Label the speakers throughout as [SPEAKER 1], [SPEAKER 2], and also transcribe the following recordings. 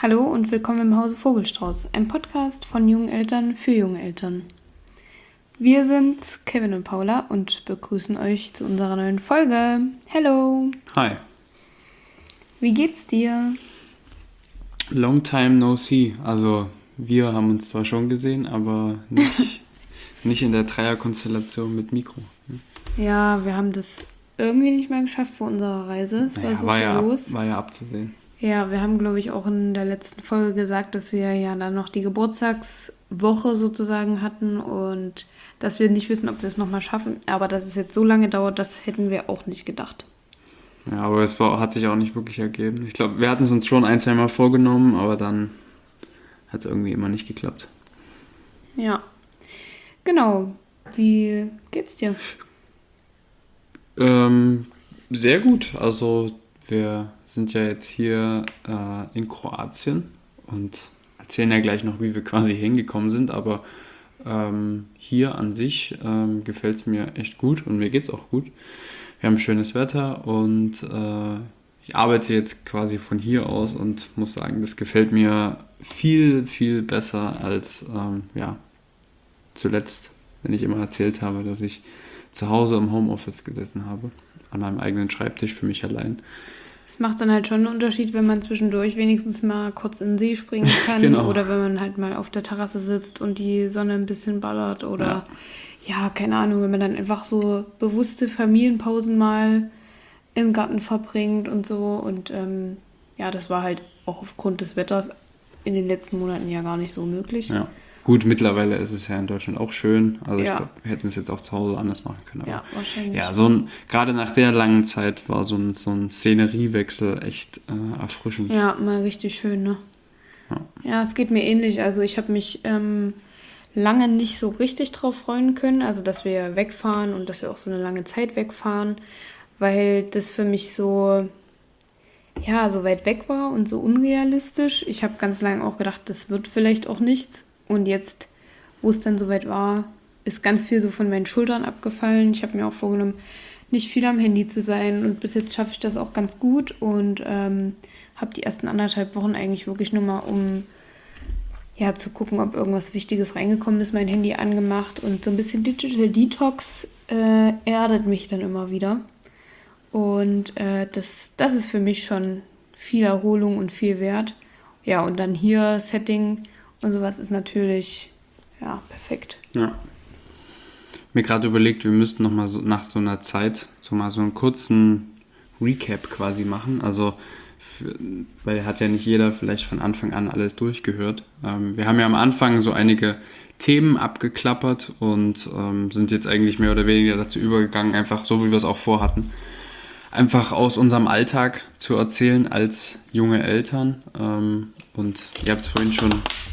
[SPEAKER 1] Hallo und willkommen im Hause Vogelstrauß, ein Podcast von jungen Eltern für junge Eltern. Wir sind Kevin und Paula und begrüßen euch zu unserer neuen Folge. Hello!
[SPEAKER 2] Hi.
[SPEAKER 1] Wie geht's dir?
[SPEAKER 2] Long time no see. Also wir haben uns zwar schon gesehen, aber nicht in der Dreierkonstellation mit Mikro.
[SPEAKER 1] Ja, wir haben das irgendwie nicht mehr geschafft vor unserer Reise. Es war so viel los.
[SPEAKER 2] War ja abzusehen.
[SPEAKER 1] Ja, wir haben, glaube ich, auch in der letzten Folge gesagt, dass wir ja dann noch die Geburtstagswoche sozusagen hatten und dass wir nicht wissen, ob wir es nochmal schaffen. Aber dass es jetzt so lange dauert, das hätten wir auch nicht gedacht.
[SPEAKER 2] Ja, aber hat sich auch nicht wirklich ergeben. Ich glaube, wir hatten es uns schon ein, zwei Mal vorgenommen, aber dann hat es irgendwie immer nicht geklappt.
[SPEAKER 1] Ja, genau. Wie geht's dir?
[SPEAKER 2] Sehr gut. Also wir sind ja jetzt hier in Kroatien und erzählen ja gleich noch, wie wir quasi hingekommen sind, aber hier an sich gefällt es mir echt gut und mir geht es auch gut. Wir haben schönes Wetter und ich arbeite jetzt quasi von hier aus und muss sagen, das gefällt mir viel, viel besser als zuletzt, wenn ich immer erzählt habe, dass ich zu Hause im Homeoffice gesessen habe, an meinem eigenen Schreibtisch für mich allein.
[SPEAKER 1] Es macht dann halt schon einen Unterschied, wenn man zwischendurch wenigstens mal kurz in den See springen kann
[SPEAKER 2] Genau.
[SPEAKER 1] Oder wenn man halt mal auf der Terrasse sitzt und die Sonne ein bisschen ballert oder ja, keine Ahnung, wenn man dann einfach so bewusste Familienpausen mal im Garten verbringt und so und das war halt auch aufgrund des Wetters in den letzten Monaten ja gar nicht so möglich.
[SPEAKER 2] Ja. Gut, mittlerweile ist es ja in Deutschland auch schön. Also ich
[SPEAKER 1] Ja.
[SPEAKER 2] glaube, wir hätten es jetzt auch zu Hause anders machen können. Aber
[SPEAKER 1] Ja, wahrscheinlich.
[SPEAKER 2] ja, gerade nach der langen Zeit war so ein Szeneriewechsel echt erfrischend.
[SPEAKER 1] Ja, mal richtig schön, ne? Ja, es geht mir ähnlich. Also ich habe mich lange nicht so richtig drauf freuen können, also dass wir wegfahren und dass wir auch so eine lange Zeit wegfahren, weil das für mich so weit weg war und so unrealistisch. Ich habe ganz lange auch gedacht, das wird vielleicht auch nichts. Und jetzt, wo es dann soweit war, ist ganz viel so von meinen Schultern abgefallen. Ich habe mir auch vorgenommen, nicht viel am Handy zu sein. Und bis jetzt schaffe ich das auch ganz gut. Und habe die ersten 1,5 Wochen eigentlich wirklich nur mal, um zu gucken, ob irgendwas Wichtiges reingekommen ist, mein Handy angemacht. Und so ein bisschen Digital Detox erdet mich dann immer wieder. Und das ist für mich schon viel Erholung und viel wert. Ja, und dann hier Setting und sowas ist natürlich, perfekt.
[SPEAKER 2] Ja. Mir gerade überlegt, wir müssten nochmal so nach so einer Zeit so mal so einen kurzen Recap quasi machen. Also, weil hat ja nicht jeder vielleicht von Anfang an alles durchgehört. Wir haben ja am Anfang so einige Themen abgeklappert und sind jetzt eigentlich mehr oder weniger dazu übergegangen, einfach so wie wir es auch vorhatten, einfach aus unserem Alltag zu erzählen als junge Eltern. Und ihr habt es vorhin schon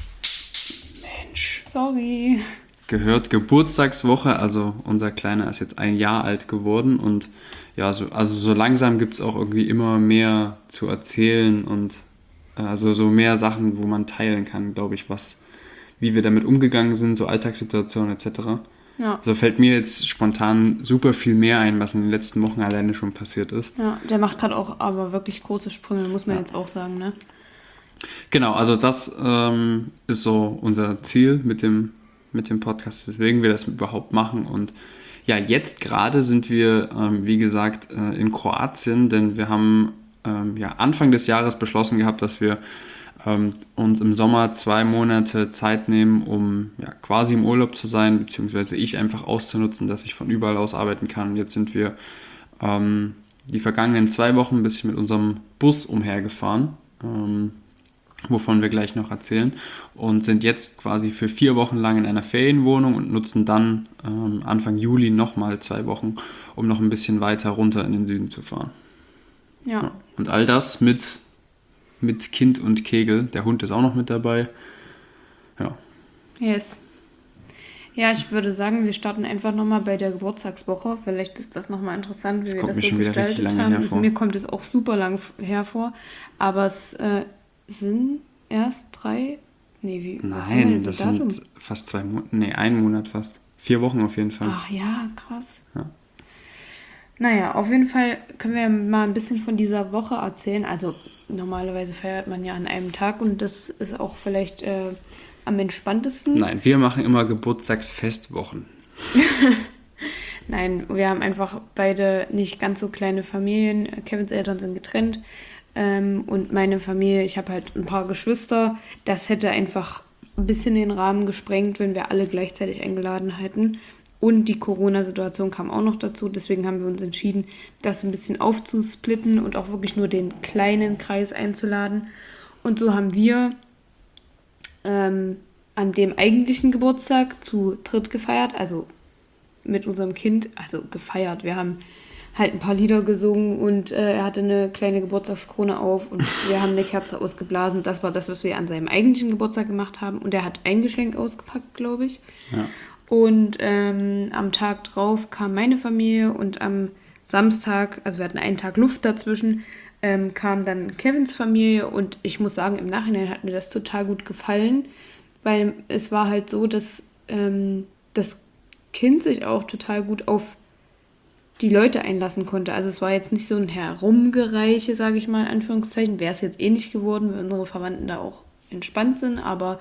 [SPEAKER 1] Sorry.
[SPEAKER 2] gehört, Geburtstagswoche, also unser Kleiner ist jetzt 1 Jahr alt geworden und ja, so langsam gibt es auch irgendwie immer mehr zu erzählen und also so mehr Sachen, wo man teilen kann, glaube ich, wie wir damit umgegangen sind, so Alltagssituationen etc.
[SPEAKER 1] Ja.
[SPEAKER 2] Also fällt mir jetzt spontan super viel mehr ein, was in den letzten Wochen alleine schon passiert ist.
[SPEAKER 1] Ja, der macht gerade auch aber wirklich große Sprünge, muss man jetzt auch sagen, ne?
[SPEAKER 2] Genau, also das ist so unser Ziel mit dem Podcast, weswegen wir das überhaupt machen. Und ja, jetzt gerade sind wir, wie gesagt, in Kroatien, denn wir haben Anfang des Jahres beschlossen gehabt, dass wir uns im Sommer 2 Monate Zeit nehmen, um quasi im Urlaub zu sein, beziehungsweise ich einfach auszunutzen, dass ich von überall aus arbeiten kann. Jetzt sind wir die vergangenen 2 Wochen ein bisschen mit unserem Bus umhergefahren, wovon wir gleich noch erzählen, und sind jetzt quasi für 4 Wochen lang in einer Ferienwohnung und nutzen dann Anfang Juli nochmal 2 Wochen, um noch ein bisschen weiter runter in den Süden zu fahren.
[SPEAKER 1] Ja.
[SPEAKER 2] Und all das mit Kind und Kegel. Der Hund ist auch noch mit dabei. Ja.
[SPEAKER 1] Yes. Ja, ich würde sagen, wir starten einfach nochmal bei der Geburtstagswoche. Vielleicht ist das nochmal interessant, wie wir das so gestaltet haben. Mir kommt es auch super lang hervor, aber es sind erst 3...
[SPEAKER 2] Nein, das sind fast 2 Monate. Nee, 1 Monat fast. 4 Wochen auf jeden Fall.
[SPEAKER 1] Ach ja, krass.
[SPEAKER 2] Ja.
[SPEAKER 1] Naja, auf jeden Fall können wir ja mal ein bisschen von dieser Woche erzählen. Also normalerweise feiert man ja an einem Tag und das ist auch vielleicht am entspanntesten.
[SPEAKER 2] Nein, wir machen immer Geburtstagsfestwochen.
[SPEAKER 1] Nein, wir haben einfach beide nicht ganz so kleine Familien. Kevins Eltern sind getrennt und meine Familie, ich habe halt ein paar Geschwister. Das hätte einfach ein bisschen den Rahmen gesprengt, wenn wir alle gleichzeitig eingeladen hätten. Und die Corona-Situation kam auch noch dazu. Deswegen haben wir uns entschieden, das ein bisschen aufzusplitten und auch wirklich nur den kleinen Kreis einzuladen. Und so haben wir an dem eigentlichen Geburtstag zu dritt gefeiert, also mit unserem Kind, also gefeiert. Wir haben halt ein paar Lieder gesungen und er hatte eine kleine Geburtstagskrone auf und wir haben eine Kerze ausgeblasen. Das war das, was wir an seinem eigentlichen Geburtstag gemacht haben. Und er hat ein Geschenk ausgepackt, glaube ich.
[SPEAKER 2] Ja.
[SPEAKER 1] Und am Tag drauf kam meine Familie und am Samstag, also wir hatten einen Tag Luft dazwischen, kam dann Kevins Familie und ich muss sagen, im Nachhinein hat mir das total gut gefallen, weil es war halt so, dass das Kind sich auch total gut auf die Leute einlassen konnte. Also es war jetzt nicht so ein Herumgereiche, sage ich mal in Anführungszeichen. Wäre es jetzt eh nicht geworden, weil unsere Verwandten da auch entspannt sind, aber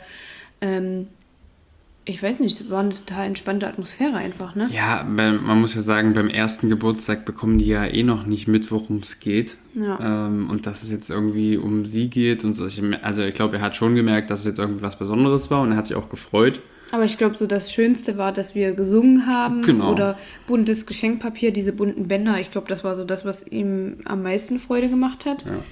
[SPEAKER 1] ich weiß nicht, es war eine total entspannte Atmosphäre einfach, ne?
[SPEAKER 2] Ja, man muss ja sagen, beim ersten Geburtstag bekommen die ja eh noch nicht mit, worum es geht.
[SPEAKER 1] Ja.
[SPEAKER 2] Und dass es jetzt irgendwie um sie geht und so. Also ich glaube, er hat schon gemerkt, dass es jetzt irgendwie was Besonderes war und er hat sich auch gefreut.
[SPEAKER 1] Aber ich glaube, so das Schönste war, dass wir gesungen haben
[SPEAKER 2] Genau.
[SPEAKER 1] oder buntes Geschenkpapier, diese bunten Bänder. Ich glaube, das war so das, was ihm am meisten Freude gemacht hat.
[SPEAKER 2] Ja.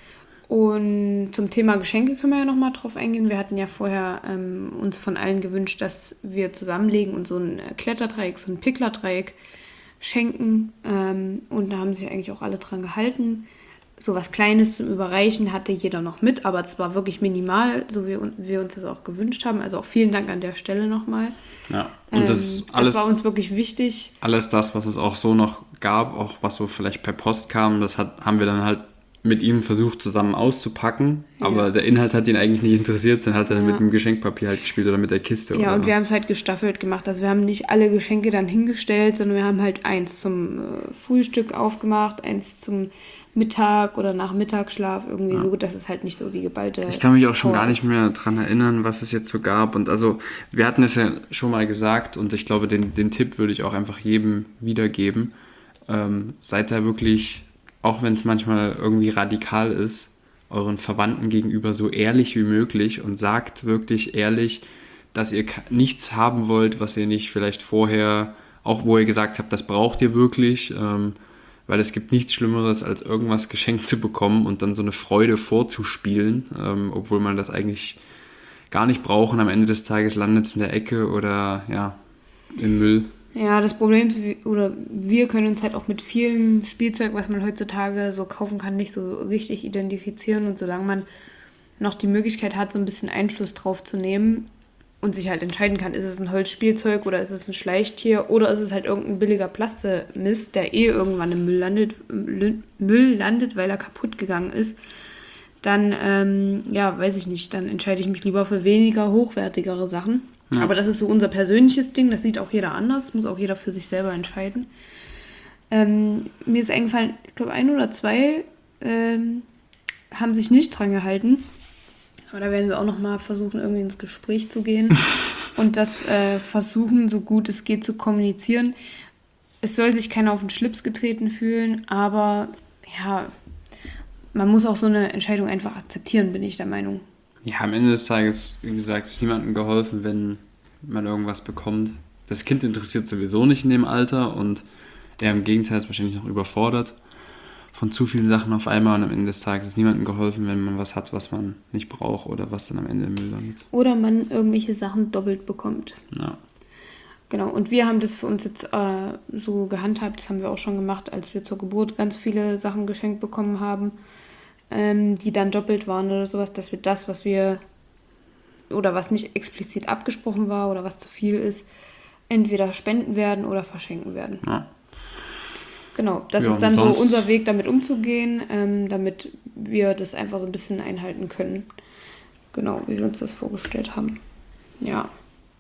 [SPEAKER 1] Und zum Thema Geschenke können wir ja nochmal drauf eingehen. Wir hatten ja vorher uns von allen gewünscht, dass wir zusammenlegen und so ein Kletterdreieck, so ein Pickler-Dreieck schenken. Und da haben sich eigentlich auch alle dran gehalten. So was Kleines zum Überreichen hatte jeder noch mit, aber es war wirklich minimal, so wie wir uns das auch gewünscht haben. Also auch vielen Dank an der Stelle nochmal.
[SPEAKER 2] Ja, und das
[SPEAKER 1] war uns wirklich wichtig.
[SPEAKER 2] Alles das, was es auch so noch gab, auch was so vielleicht per Post kam, haben wir dann halt mit ihm versucht zusammen auszupacken, aber der Inhalt hat ihn eigentlich nicht interessiert, dann hat er mit dem Geschenkpapier halt gespielt oder mit der Kiste.
[SPEAKER 1] Ja,
[SPEAKER 2] oder
[SPEAKER 1] und
[SPEAKER 2] so.
[SPEAKER 1] wir haben es halt gestaffelt gemacht. Also wir haben nicht alle Geschenke dann hingestellt, sondern wir haben halt eins zum Frühstück aufgemacht, eins zum Mittag oder nach Mittagsschlaf irgendwie so, dass es halt nicht so die geballte...
[SPEAKER 2] Ich kann mich auch schon
[SPEAKER 1] Power
[SPEAKER 2] gar nicht
[SPEAKER 1] ist.
[SPEAKER 2] mehr dran erinnern, was es jetzt so gab. Und also, wir hatten es ja schon mal gesagt und ich glaube, den Tipp würde ich auch einfach jedem wiedergeben. Seid da wirklich, auch wenn es manchmal irgendwie radikal ist, euren Verwandten gegenüber so ehrlich wie möglich und sagt wirklich ehrlich, dass ihr nichts haben wollt, was ihr nicht vielleicht vorher, auch wo ihr gesagt habt, das braucht ihr wirklich, weil es gibt nichts Schlimmeres, als irgendwas geschenkt zu bekommen und dann so eine Freude vorzuspielen, obwohl man das eigentlich gar nicht braucht und am Ende des Tages landet es in der Ecke oder ja, im Müll.
[SPEAKER 1] Ja, das Problem ist, wir können uns halt auch mit vielem Spielzeug, was man heutzutage so kaufen kann, nicht so richtig identifizieren. Und solange man noch die Möglichkeit hat, so ein bisschen Einfluss drauf zu nehmen und sich halt entscheiden kann, ist es ein Holzspielzeug oder ist es ein Schleichtier oder ist es halt irgendein billiger Plastemist, der eh irgendwann im Müll landet, weil er kaputt gegangen ist, dann, weiß ich nicht, dann entscheide ich mich lieber für weniger hochwertigere Sachen. Ja. Aber das ist so unser persönliches Ding, das sieht auch jeder anders, muss auch jeder für sich selber entscheiden. Mir ist eingefallen, ich glaube 1 oder 2 haben sich nicht dran gehalten. Aber da werden wir auch nochmal versuchen, irgendwie ins Gespräch zu gehen und das versuchen, so gut es geht, zu kommunizieren. Es soll sich keiner auf den Schlips getreten fühlen, aber ja, man muss auch so eine Entscheidung einfach akzeptieren, bin ich der Meinung.
[SPEAKER 2] Ja, am Ende des Tages, wie gesagt, ist niemandem geholfen, wenn man irgendwas bekommt. Das Kind interessiert sowieso nicht in dem Alter und er im Gegenteil ist wahrscheinlich noch überfordert von zu vielen Sachen auf einmal und am Ende des Tages ist niemandem geholfen, wenn man was hat, was man nicht braucht oder was dann am Ende im Müll landet.
[SPEAKER 1] Oder man irgendwelche Sachen doppelt bekommt.
[SPEAKER 2] Ja.
[SPEAKER 1] Genau, und wir haben das für uns jetzt so gehandhabt, das haben wir auch schon gemacht, als wir zur Geburt ganz viele Sachen geschenkt bekommen haben, die dann doppelt waren oder sowas, dass wir das, was wir oder was nicht explizit abgesprochen war oder was zu viel ist, entweder spenden werden oder verschenken werden.
[SPEAKER 2] Ja.
[SPEAKER 1] Genau, das ist dann so unser Weg, damit umzugehen, damit wir das einfach so ein bisschen einhalten können. Genau, wie wir uns das vorgestellt haben. Ja.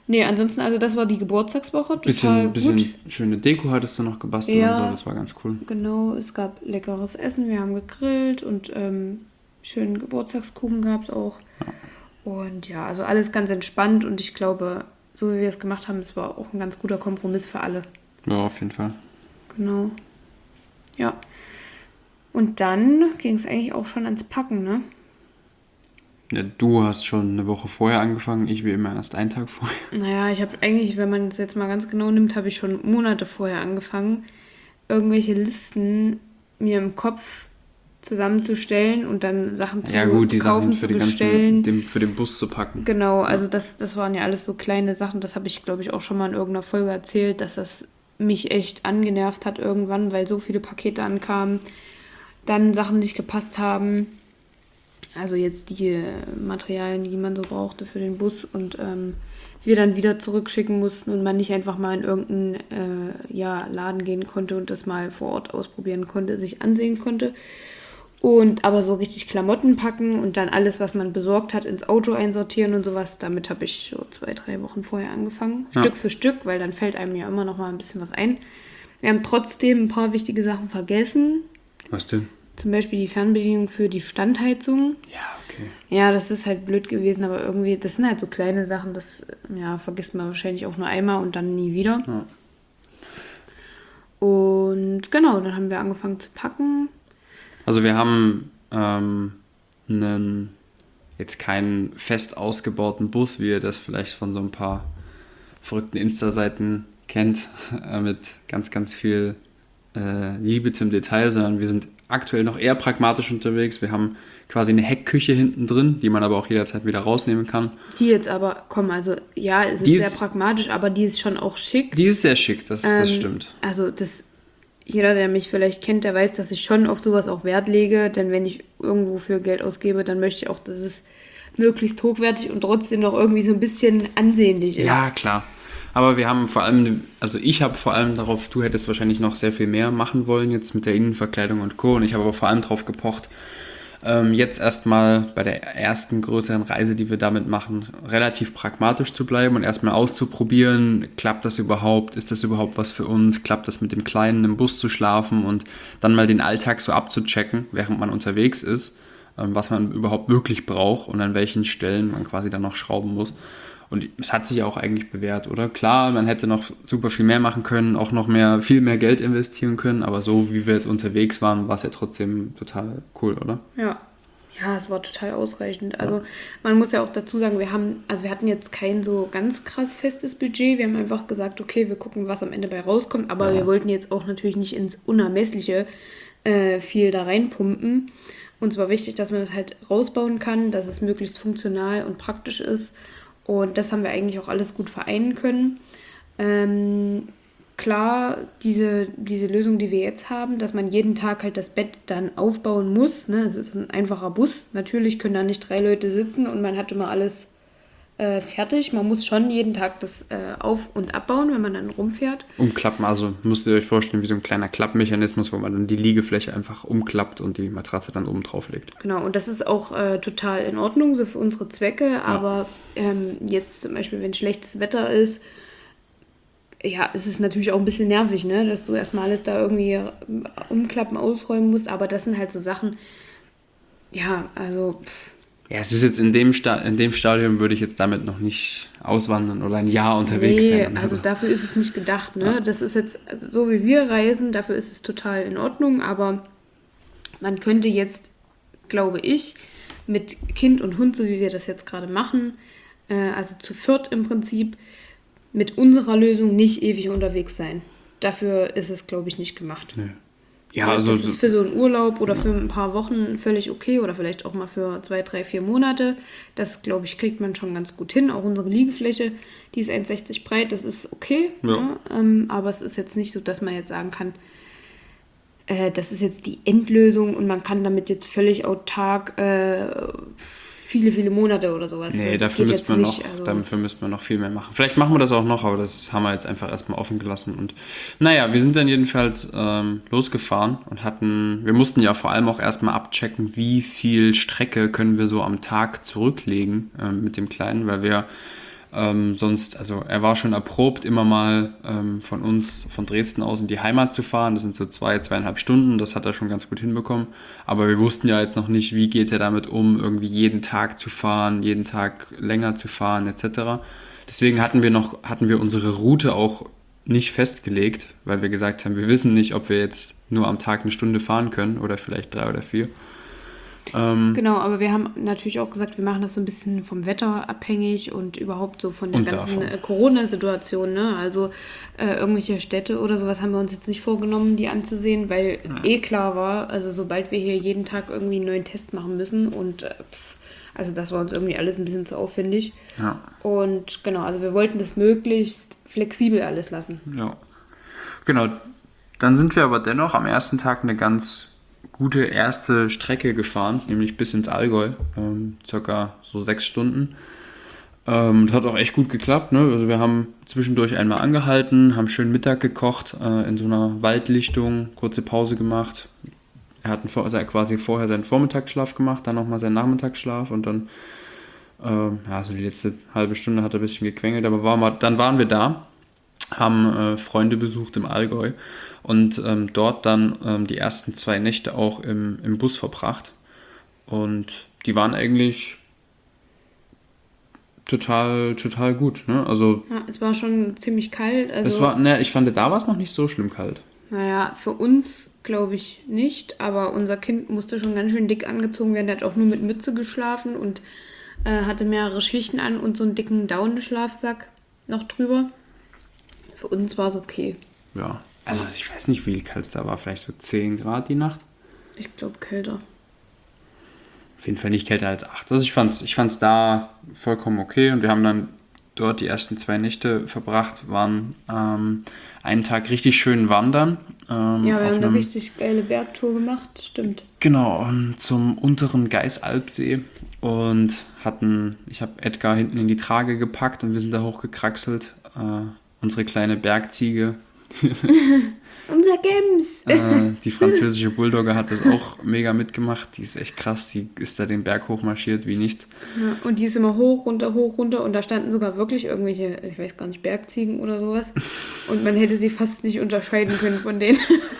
[SPEAKER 1] Nee, ansonsten, also das war die Geburtstagswoche, total
[SPEAKER 2] Bisschen
[SPEAKER 1] gut.
[SPEAKER 2] schöne Deko hattest du noch gebastelt
[SPEAKER 1] Ja,
[SPEAKER 2] und so, das war ganz cool.
[SPEAKER 1] genau, es gab leckeres Essen, wir haben gegrillt und schönen Geburtstagskuchen gab es auch. Und ja, also alles ganz entspannt und ich glaube, so wie wir es gemacht haben, es war auch ein ganz guter Kompromiss für alle.
[SPEAKER 2] Ja, auf jeden Fall.
[SPEAKER 1] Genau. Ja. Und dann ging es eigentlich auch schon ans Packen, ne?
[SPEAKER 2] Ja, du hast schon eine Woche vorher angefangen, ich wie immer erst einen Tag vorher.
[SPEAKER 1] Naja, ich habe eigentlich, wenn man es jetzt mal ganz genau nimmt, habe ich schon Monate vorher angefangen, irgendwelche Listen mir im Kopf zusammenzustellen und dann Sachen zu
[SPEAKER 2] Ja gut, die
[SPEAKER 1] kaufen,
[SPEAKER 2] Sachen für
[SPEAKER 1] zu
[SPEAKER 2] die
[SPEAKER 1] bestellen.
[SPEAKER 2] für den Bus zu packen.
[SPEAKER 1] Genau, also das waren ja alles so kleine Sachen, das habe ich, glaube ich, auch schon mal in irgendeiner Folge erzählt, dass das mich echt angenervt hat irgendwann, weil so viele Pakete ankamen, dann Sachen nicht gepasst haben. Also jetzt die Materialien, die man so brauchte für den Bus und wir dann wieder zurückschicken mussten und man nicht einfach mal in irgendeinen Laden gehen konnte und das mal vor Ort ausprobieren konnte, sich ansehen konnte. Und aber so richtig Klamotten packen und dann alles, was man besorgt hat, ins Auto einsortieren und sowas. Damit habe ich so 2-3 Wochen vorher angefangen.
[SPEAKER 2] Ja.
[SPEAKER 1] Stück für Stück, weil dann fällt einem ja immer noch mal ein bisschen was ein. Wir haben trotzdem ein paar wichtige Sachen vergessen.
[SPEAKER 2] Was denn?
[SPEAKER 1] Zum Beispiel die Fernbedienung für die Standheizung.
[SPEAKER 2] Ja, okay.
[SPEAKER 1] Ja, das ist halt blöd gewesen, aber irgendwie, das sind halt so kleine Sachen, das vergisst man wahrscheinlich auch nur einmal und dann nie wieder.
[SPEAKER 2] Ja.
[SPEAKER 1] Und genau, dann haben wir angefangen zu packen.
[SPEAKER 2] Also wir haben jetzt keinen fest ausgebauten Bus, wie ihr das vielleicht von so ein paar verrückten Insta-Seiten kennt, mit ganz, ganz viel Liebe zum Detail, sondern wir sind aktuell noch eher pragmatisch unterwegs. Wir haben quasi eine Heckküche hinten drin, die man aber auch jederzeit wieder rausnehmen kann.
[SPEAKER 1] Die jetzt aber, also ja, es ist sehr pragmatisch, aber die ist schon auch schick.
[SPEAKER 2] Die ist sehr schick, das stimmt.
[SPEAKER 1] Also jeder, der mich vielleicht kennt, der weiß, dass ich schon auf sowas auch Wert lege, denn wenn ich irgendwo für Geld ausgebe, dann möchte ich auch, dass es möglichst hochwertig und trotzdem noch irgendwie so ein bisschen ansehnlich ist.
[SPEAKER 2] Ja, klar. Aber wir haben vor allem, also ich habe vor allem darauf, du hättest wahrscheinlich noch sehr viel mehr machen wollen jetzt mit der Innenverkleidung und Co. Und ich habe aber vor allem darauf gepocht, jetzt erstmal bei der ersten größeren Reise, die wir damit machen, relativ pragmatisch zu bleiben und erstmal auszuprobieren, klappt das überhaupt, ist das überhaupt was für uns, klappt das mit dem Kleinen im Bus zu schlafen und dann mal den Alltag so abzuchecken, während man unterwegs ist, was man überhaupt wirklich braucht und an welchen Stellen man quasi dann noch schrauben muss. Und es hat sich auch eigentlich bewährt, oder? Klar, man hätte noch super viel mehr machen können, auch noch viel mehr Geld investieren können, aber so wie wir jetzt unterwegs waren, war es ja trotzdem total cool, oder?
[SPEAKER 1] Ja, es war total ausreichend. Also man muss ja auch dazu sagen, wir hatten jetzt kein so ganz krass festes Budget. Wir haben einfach gesagt, okay, wir gucken, was am Ende bei rauskommt, aber wir wollten jetzt auch natürlich nicht ins Unermessliche viel da reinpumpen. Uns war wichtig, dass man das halt rausbauen kann, dass es möglichst funktional und praktisch ist. Und das haben wir eigentlich auch alles gut vereinen können. Klar, diese Lösung, die wir jetzt haben, dass man jeden Tag halt das Bett dann aufbauen muss. Ne? Es ist ein einfacher Bus. Natürlich können da nicht 3 Leute sitzen und man hat immer alles fertig. Man muss schon jeden Tag das auf- und abbauen, wenn man dann rumfährt.
[SPEAKER 2] Umklappen, also müsst ihr euch vorstellen, wie so ein kleiner Klappmechanismus, wo man dann die Liegefläche einfach umklappt und die Matratze dann oben drauf legt.
[SPEAKER 1] Genau, und das ist auch total in Ordnung, so für unsere Zwecke. Aber jetzt zum Beispiel, wenn schlechtes Wetter ist, ja, es ist natürlich auch ein bisschen nervig, ne? Dass du erstmal alles da irgendwie umklappen, ausräumen musst. Aber das sind halt so Sachen, ja, also...
[SPEAKER 2] Ja, es ist jetzt in dem Stadium würde ich jetzt damit noch nicht auswandern oder ein Jahr unterwegs sein.
[SPEAKER 1] Also dafür ist es nicht gedacht, ne? Ja. Das ist jetzt, also so wie wir reisen, dafür ist es total in Ordnung, aber man könnte jetzt, glaube ich, mit Kind und Hund, so wie wir das jetzt gerade machen, also zu viert im Prinzip, mit unserer Lösung nicht ewig unterwegs sein. Dafür ist es, glaube ich, nicht gemacht.
[SPEAKER 2] Nee. Ja, also
[SPEAKER 1] das ist für so einen Urlaub oder für ein paar Wochen völlig okay oder vielleicht auch mal für 2, 3, 4 Monate. Das, glaube ich, kriegt man schon ganz gut hin. Auch unsere Liegefläche, die ist 1,60 breit, das ist okay.
[SPEAKER 2] Ja.
[SPEAKER 1] Ne? Aber es ist jetzt nicht so, dass man jetzt sagen kann, das ist jetzt die Endlösung und man kann damit jetzt völlig autark viele, viele Monate oder sowas.
[SPEAKER 2] Nee, dafür müsste man noch viel mehr machen. Vielleicht machen wir das auch noch, aber das haben wir jetzt einfach erstmal offen gelassen. Und naja, wir sind dann jedenfalls losgefahren und wir mussten ja vor allem auch erstmal abchecken, wie viel Strecke können wir so am Tag zurücklegen mit dem Kleinen, weil wir Sonst, also er war schon erprobt, immer mal von uns, von Dresden aus in die Heimat zu fahren. Das sind so 2,5 Stunden, das hat er schon ganz gut hinbekommen. Aber wir wussten ja jetzt noch nicht, wie geht er damit um, irgendwie jeden Tag zu fahren, jeden Tag länger zu fahren, etc. Deswegen hatten wir unsere Route auch nicht festgelegt, weil wir gesagt haben, wir wissen nicht, ob wir jetzt nur am Tag eine Stunde fahren können oder vielleicht 3 oder 4.
[SPEAKER 1] Genau, aber wir haben natürlich auch gesagt, wir machen das so ein bisschen vom Wetter abhängig und überhaupt so von der
[SPEAKER 2] Und
[SPEAKER 1] ganzen
[SPEAKER 2] davon.
[SPEAKER 1] Corona-Situation. Ne? Also irgendwelche Städte oder sowas haben wir uns jetzt nicht vorgenommen, die anzusehen, weil klar war, also sobald wir hier jeden Tag irgendwie einen neuen Test machen müssen und also das war uns irgendwie alles ein bisschen zu aufwendig.
[SPEAKER 2] Ja.
[SPEAKER 1] Und genau, also wir wollten das möglichst flexibel alles lassen.
[SPEAKER 2] Ja. Genau. Dann sind wir aber dennoch am ersten Tag eine ganz gute erste Strecke gefahren, nämlich bis ins Allgäu, circa so 6 Stunden. Hat auch echt gut geklappt. Ne? Also wir haben zwischendurch einmal angehalten, haben schön Mittag gekocht in so einer Waldlichtung, kurze Pause gemacht. Er hat quasi vorher seinen Vormittagsschlaf gemacht, dann nochmal seinen Nachmittagsschlaf und dann, so die letzte halbe Stunde hat er ein bisschen gequengelt, aber dann waren wir da, haben Freunde besucht im Allgäu und dort dann die ersten 2 Nächte auch im Bus verbracht. Und die waren eigentlich total, total gut. Ne? Also
[SPEAKER 1] Ja, es war schon ziemlich kalt.
[SPEAKER 2] ich fand, da war es noch nicht so schlimm kalt.
[SPEAKER 1] Naja, für uns glaube ich nicht, aber unser Kind musste schon ganz schön dick angezogen werden. Der hat auch nur mit Mütze geschlafen und hatte mehrere Schichten an und so einen dicken Daunenschlafsack noch drüber. Für uns war es okay.
[SPEAKER 2] Ja, also ich weiß nicht, wie kalt es da war, vielleicht so 10 Grad die Nacht.
[SPEAKER 1] Ich glaube kälter.
[SPEAKER 2] Auf jeden Fall nicht kälter als 8. Also ich fand's da vollkommen okay und wir haben dann dort die ersten 2 Nächte verbracht, waren einen Tag richtig schön wandern.
[SPEAKER 1] Ja, wir haben eine richtig geile Bergtour gemacht, stimmt.
[SPEAKER 2] Genau, zum unteren Geisalpsee und ich habe Edgar hinten in die Trage gepackt und wir sind da hochgekraxelt. Unsere kleine Bergziege,
[SPEAKER 1] Unser Gems!
[SPEAKER 2] die französische Bulldogge hat das auch mega mitgemacht. Die ist echt krass, die ist da den Berg hochmarschiert wie nichts.
[SPEAKER 1] Ja, und die ist immer hoch, runter und da standen sogar wirklich irgendwelche, ich weiß gar nicht, Bergziegen oder sowas. Und man hätte sie fast nicht unterscheiden können von denen.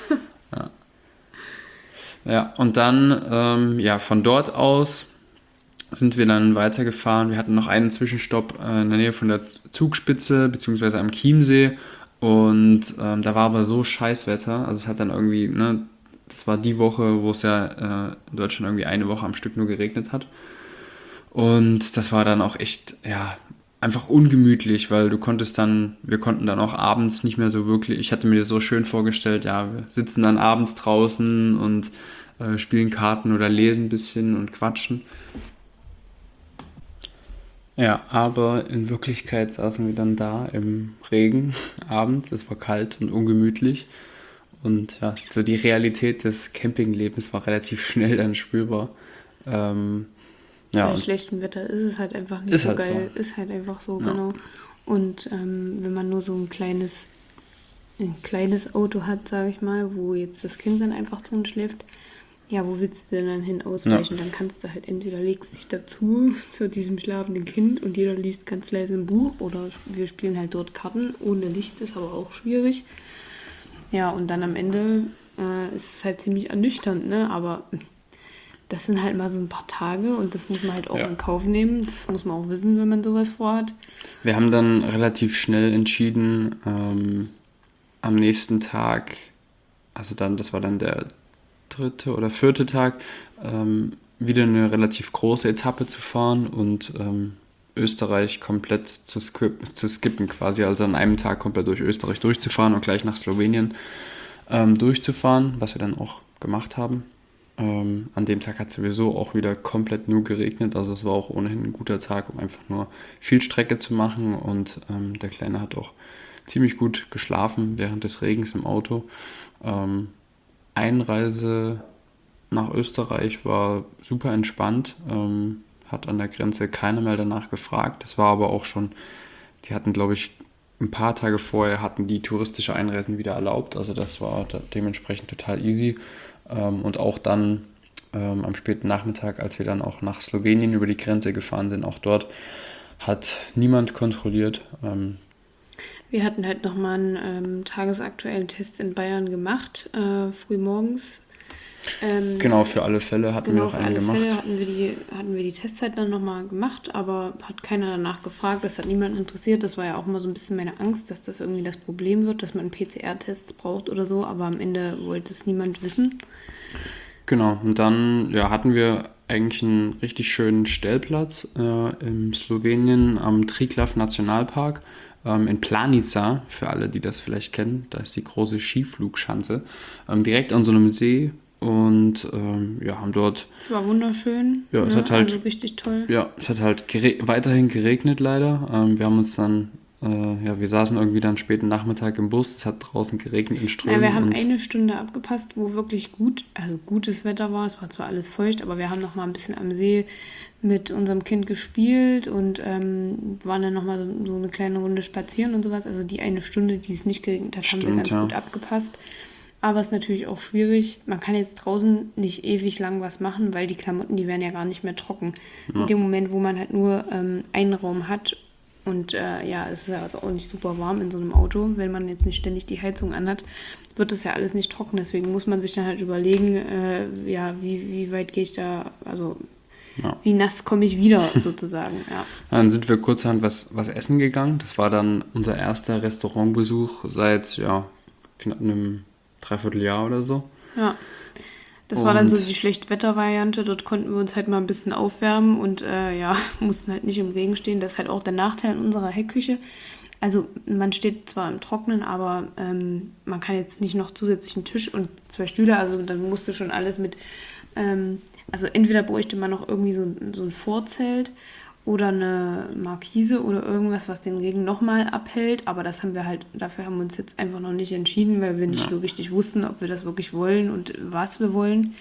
[SPEAKER 2] Ja, und dann, von dort aus sind wir dann weitergefahren. Wir hatten noch einen Zwischenstopp in der Nähe von der Zugspitze, beziehungsweise am Chiemsee. Und da war aber so Scheißwetter. Also es hat dann irgendwie, ne, das war die Woche, wo es ja in Deutschland irgendwie eine Woche am Stück nur geregnet hat. Und das war dann auch echt, ja, einfach ungemütlich, weil wir konnten dann auch abends nicht mehr so wirklich, ich hatte mir das so schön vorgestellt, ja, wir sitzen dann abends draußen und spielen Karten oder lesen ein bisschen und quatschen. Ja, aber in Wirklichkeit saßen wir dann da im Regen abends, es war kalt und ungemütlich und ja, so die Realität des Campinglebens war relativ schnell dann spürbar. Ja,
[SPEAKER 1] Bei schlechtem Wetter ist es halt einfach nicht
[SPEAKER 2] ist
[SPEAKER 1] so
[SPEAKER 2] halt
[SPEAKER 1] geil.
[SPEAKER 2] so.
[SPEAKER 1] Ist halt einfach so,
[SPEAKER 2] Ja.
[SPEAKER 1] genau. Und wenn man nur so ein kleines Auto hat, sage ich mal, wo jetzt das Kind dann einfach drin schläft, ja, wo willst du denn dann hin ausweichen? Dann kannst du halt entweder legst dich dazu zu diesem schlafenden Kind und jeder liest ganz leise ein Buch oder wir spielen halt dort Karten. Ohne Licht ist aber auch schwierig. Ja, und dann am Ende ist es halt ziemlich ernüchternd, ne? Aber das sind halt mal so ein paar Tage und das muss man halt auch
[SPEAKER 2] Ja.
[SPEAKER 1] in Kauf nehmen. Das muss man auch wissen, wenn man sowas vorhat.
[SPEAKER 2] Wir haben dann relativ schnell entschieden, am nächsten Tag, also dann, das war dann der 3. oder 4. Tag, wieder eine relativ große Etappe zu fahren und Österreich komplett zu skippen quasi, also an einem Tag komplett durch Österreich durchzufahren und gleich nach Slowenien durchzufahren, was wir dann auch gemacht haben. An dem Tag hat es sowieso auch wieder komplett nur geregnet, also es war auch ohnehin ein guter Tag, um einfach nur viel Strecke zu machen und der Kleine hat auch ziemlich gut geschlafen während des Regens im Auto. Einreise nach Österreich war super entspannt, hat an der Grenze keiner mehr danach gefragt. Das war aber auch schon, die hatten, glaube ich, ein paar Tage vorher hatten die touristische Einreisen wieder erlaubt, also das war dementsprechend total easy. Und auch dann am späten Nachmittag, als wir dann auch nach Slowenien über die Grenze gefahren sind, auch dort hat niemand kontrolliert.
[SPEAKER 1] Wir hatten halt nochmal einen tagesaktuellen Test in Bayern gemacht, früh morgens.
[SPEAKER 2] Genau, für alle Fälle hatten wir noch einen gemacht.
[SPEAKER 1] Für alle Fälle hatten wir die Testzeit dann nochmal gemacht, aber hat keiner danach gefragt, das hat niemand interessiert. Das war ja auch mal so ein bisschen meine Angst, dass das irgendwie das Problem wird, dass man PCR-Tests braucht oder so, aber am Ende wollte es niemand wissen.
[SPEAKER 2] Genau, und dann hatten wir eigentlich einen richtig schönen Stellplatz in Slowenien am Triglav Nationalpark in Planica, für alle, die das vielleicht kennen. Da ist die große Skiflugschanze, direkt an so einem See. Und haben dort...
[SPEAKER 1] Es war wunderschön.
[SPEAKER 2] Ja, es hat halt...
[SPEAKER 1] Also richtig toll.
[SPEAKER 2] Ja, es hat halt weiterhin geregnet leider. Wir haben uns dann... wir saßen irgendwie dann späten Nachmittag im Bus. Es hat draußen geregnet in Strömen.
[SPEAKER 1] Ja, wir haben eine Stunde abgepasst, wo wirklich gutes Wetter war. Es war zwar alles feucht, aber wir haben noch mal ein bisschen am See mit unserem Kind gespielt und waren dann noch mal so eine kleine Runde spazieren und sowas. Also die eine Stunde, die es nicht geregnet hat, haben wir ganz gut abgepasst. Aber es ist natürlich auch schwierig. Man kann jetzt draußen nicht ewig lang was machen, weil die Klamotten, die werden ja gar nicht mehr trocken. Ja. In dem Moment, wo man halt nur einen Raum hat und es ist ja also auch nicht super warm in so einem Auto, wenn man jetzt nicht ständig die Heizung anhat, wird das ja alles nicht trocken. Deswegen muss man sich dann halt überlegen, wie weit gehe ich da, also wie nass komme ich wieder sozusagen. Ja.
[SPEAKER 2] Dann sind wir kurzerhand was essen gegangen. Das war dann unser erster Restaurantbesuch seit knapp einem Dreivierteljahr oder so.
[SPEAKER 1] Ja, das war dann so die Schlechtwetter-Variante. Dort konnten wir uns halt mal ein bisschen aufwärmen und mussten halt nicht im Regen stehen. Das ist halt auch der Nachteil in unserer Heckküche. Also man steht zwar im Trocknen, aber man kann jetzt nicht noch zusätzlich einen Tisch und 2 Stühle, also dann musste schon alles mit, also entweder bräuchte man noch irgendwie so ein Vorzelt oder eine Markise oder irgendwas, was den Regen nochmal abhält. Aber dafür haben wir uns jetzt einfach noch nicht entschieden, weil wir nicht so richtig wussten, ob wir das wirklich wollen und was wir wollen.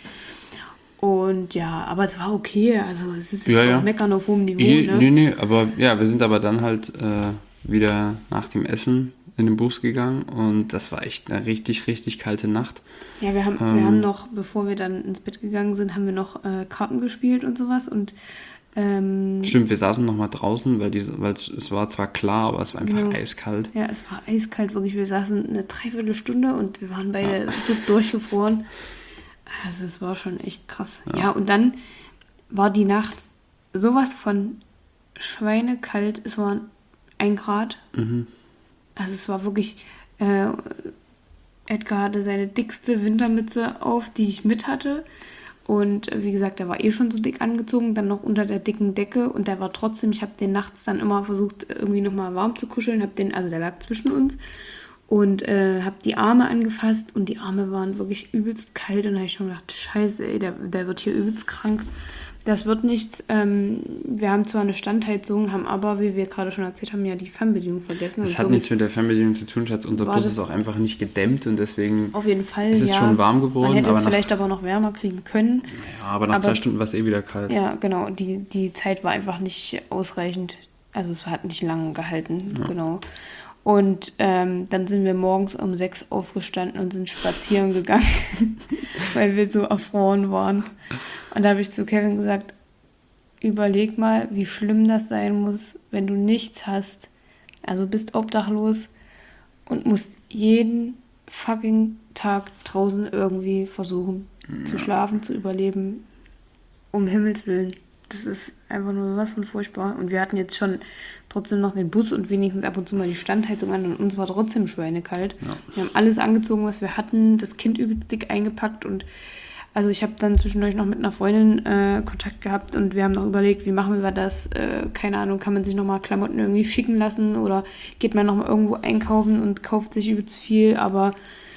[SPEAKER 1] Und aber es war okay. Also es ist jetzt auch Meckern auf hohem Niveau.
[SPEAKER 2] Nee, aber wir sind aber dann halt wieder nach dem Essen in den Bus gegangen und das war echt eine richtig, richtig kalte Nacht.
[SPEAKER 1] Ja, wir haben noch, bevor wir dann ins Bett gegangen sind, haben wir noch Karten gespielt und sowas und
[SPEAKER 2] stimmt, wir saßen noch mal draußen, weil es war zwar klar, aber es war einfach eiskalt.
[SPEAKER 1] Ja, es war eiskalt, wirklich. Wir saßen eine Dreiviertelstunde und wir waren beide so durchgefroren. Also es war schon echt krass. Ja, und dann war die Nacht sowas von schweinekalt. Es war 1 Grad. Mhm. Also es war wirklich... Edgar hatte seine dickste Wintermütze auf, die ich mit hatte. Und wie gesagt, der war schon so dick angezogen, dann noch unter der dicken Decke. Und der war trotzdem, ich habe den nachts dann immer versucht, irgendwie nochmal warm zu kuscheln. Also der lag zwischen uns. Und habe die Arme angefasst und die Arme waren wirklich übelst kalt. Und da habe ich schon gedacht, scheiße, ey, der wird hier übelst krank. Das wird nichts. Wir haben zwar eine Standheizung, haben aber, wie wir gerade schon erzählt haben, ja die Fernbedienung vergessen.
[SPEAKER 2] Das hat nichts mit der Fernbedienung zu tun, Schatz. Unser Bus ist auch einfach nicht gedämmt und deswegen
[SPEAKER 1] auf jeden Fall,
[SPEAKER 2] ist es schon warm geworden.
[SPEAKER 1] Man hätte es vielleicht aber noch wärmer kriegen können.
[SPEAKER 2] Ja, aber nach 2 Stunden war es wieder kalt.
[SPEAKER 1] Ja, genau. Die Zeit war einfach nicht ausreichend. Also es hat nicht lange gehalten, genau. Und dann sind wir morgens um 6 aufgestanden und sind spazieren gegangen, weil wir so erfroren waren. Und da habe ich zu Kevin gesagt, überleg mal, wie schlimm das sein muss, wenn du nichts hast. Also bist obdachlos und musst jeden fucking Tag draußen irgendwie versuchen zu schlafen, zu überleben. Um Himmels Willen. Das ist einfach nur sowas von furchtbar. Und wir hatten jetzt schon trotzdem noch den Bus und wenigstens ab und zu mal die Standheizung an und uns war trotzdem schweinekalt. Ja. Wir haben alles angezogen, was wir hatten, das Kind übelst dick eingepackt und also ich habe dann zwischendurch noch mit einer Freundin Kontakt gehabt und wir haben noch überlegt, wie machen wir das? Keine Ahnung, kann man sich nochmal Klamotten irgendwie schicken lassen oder geht man nochmal irgendwo einkaufen und kauft sich übelst viel, aber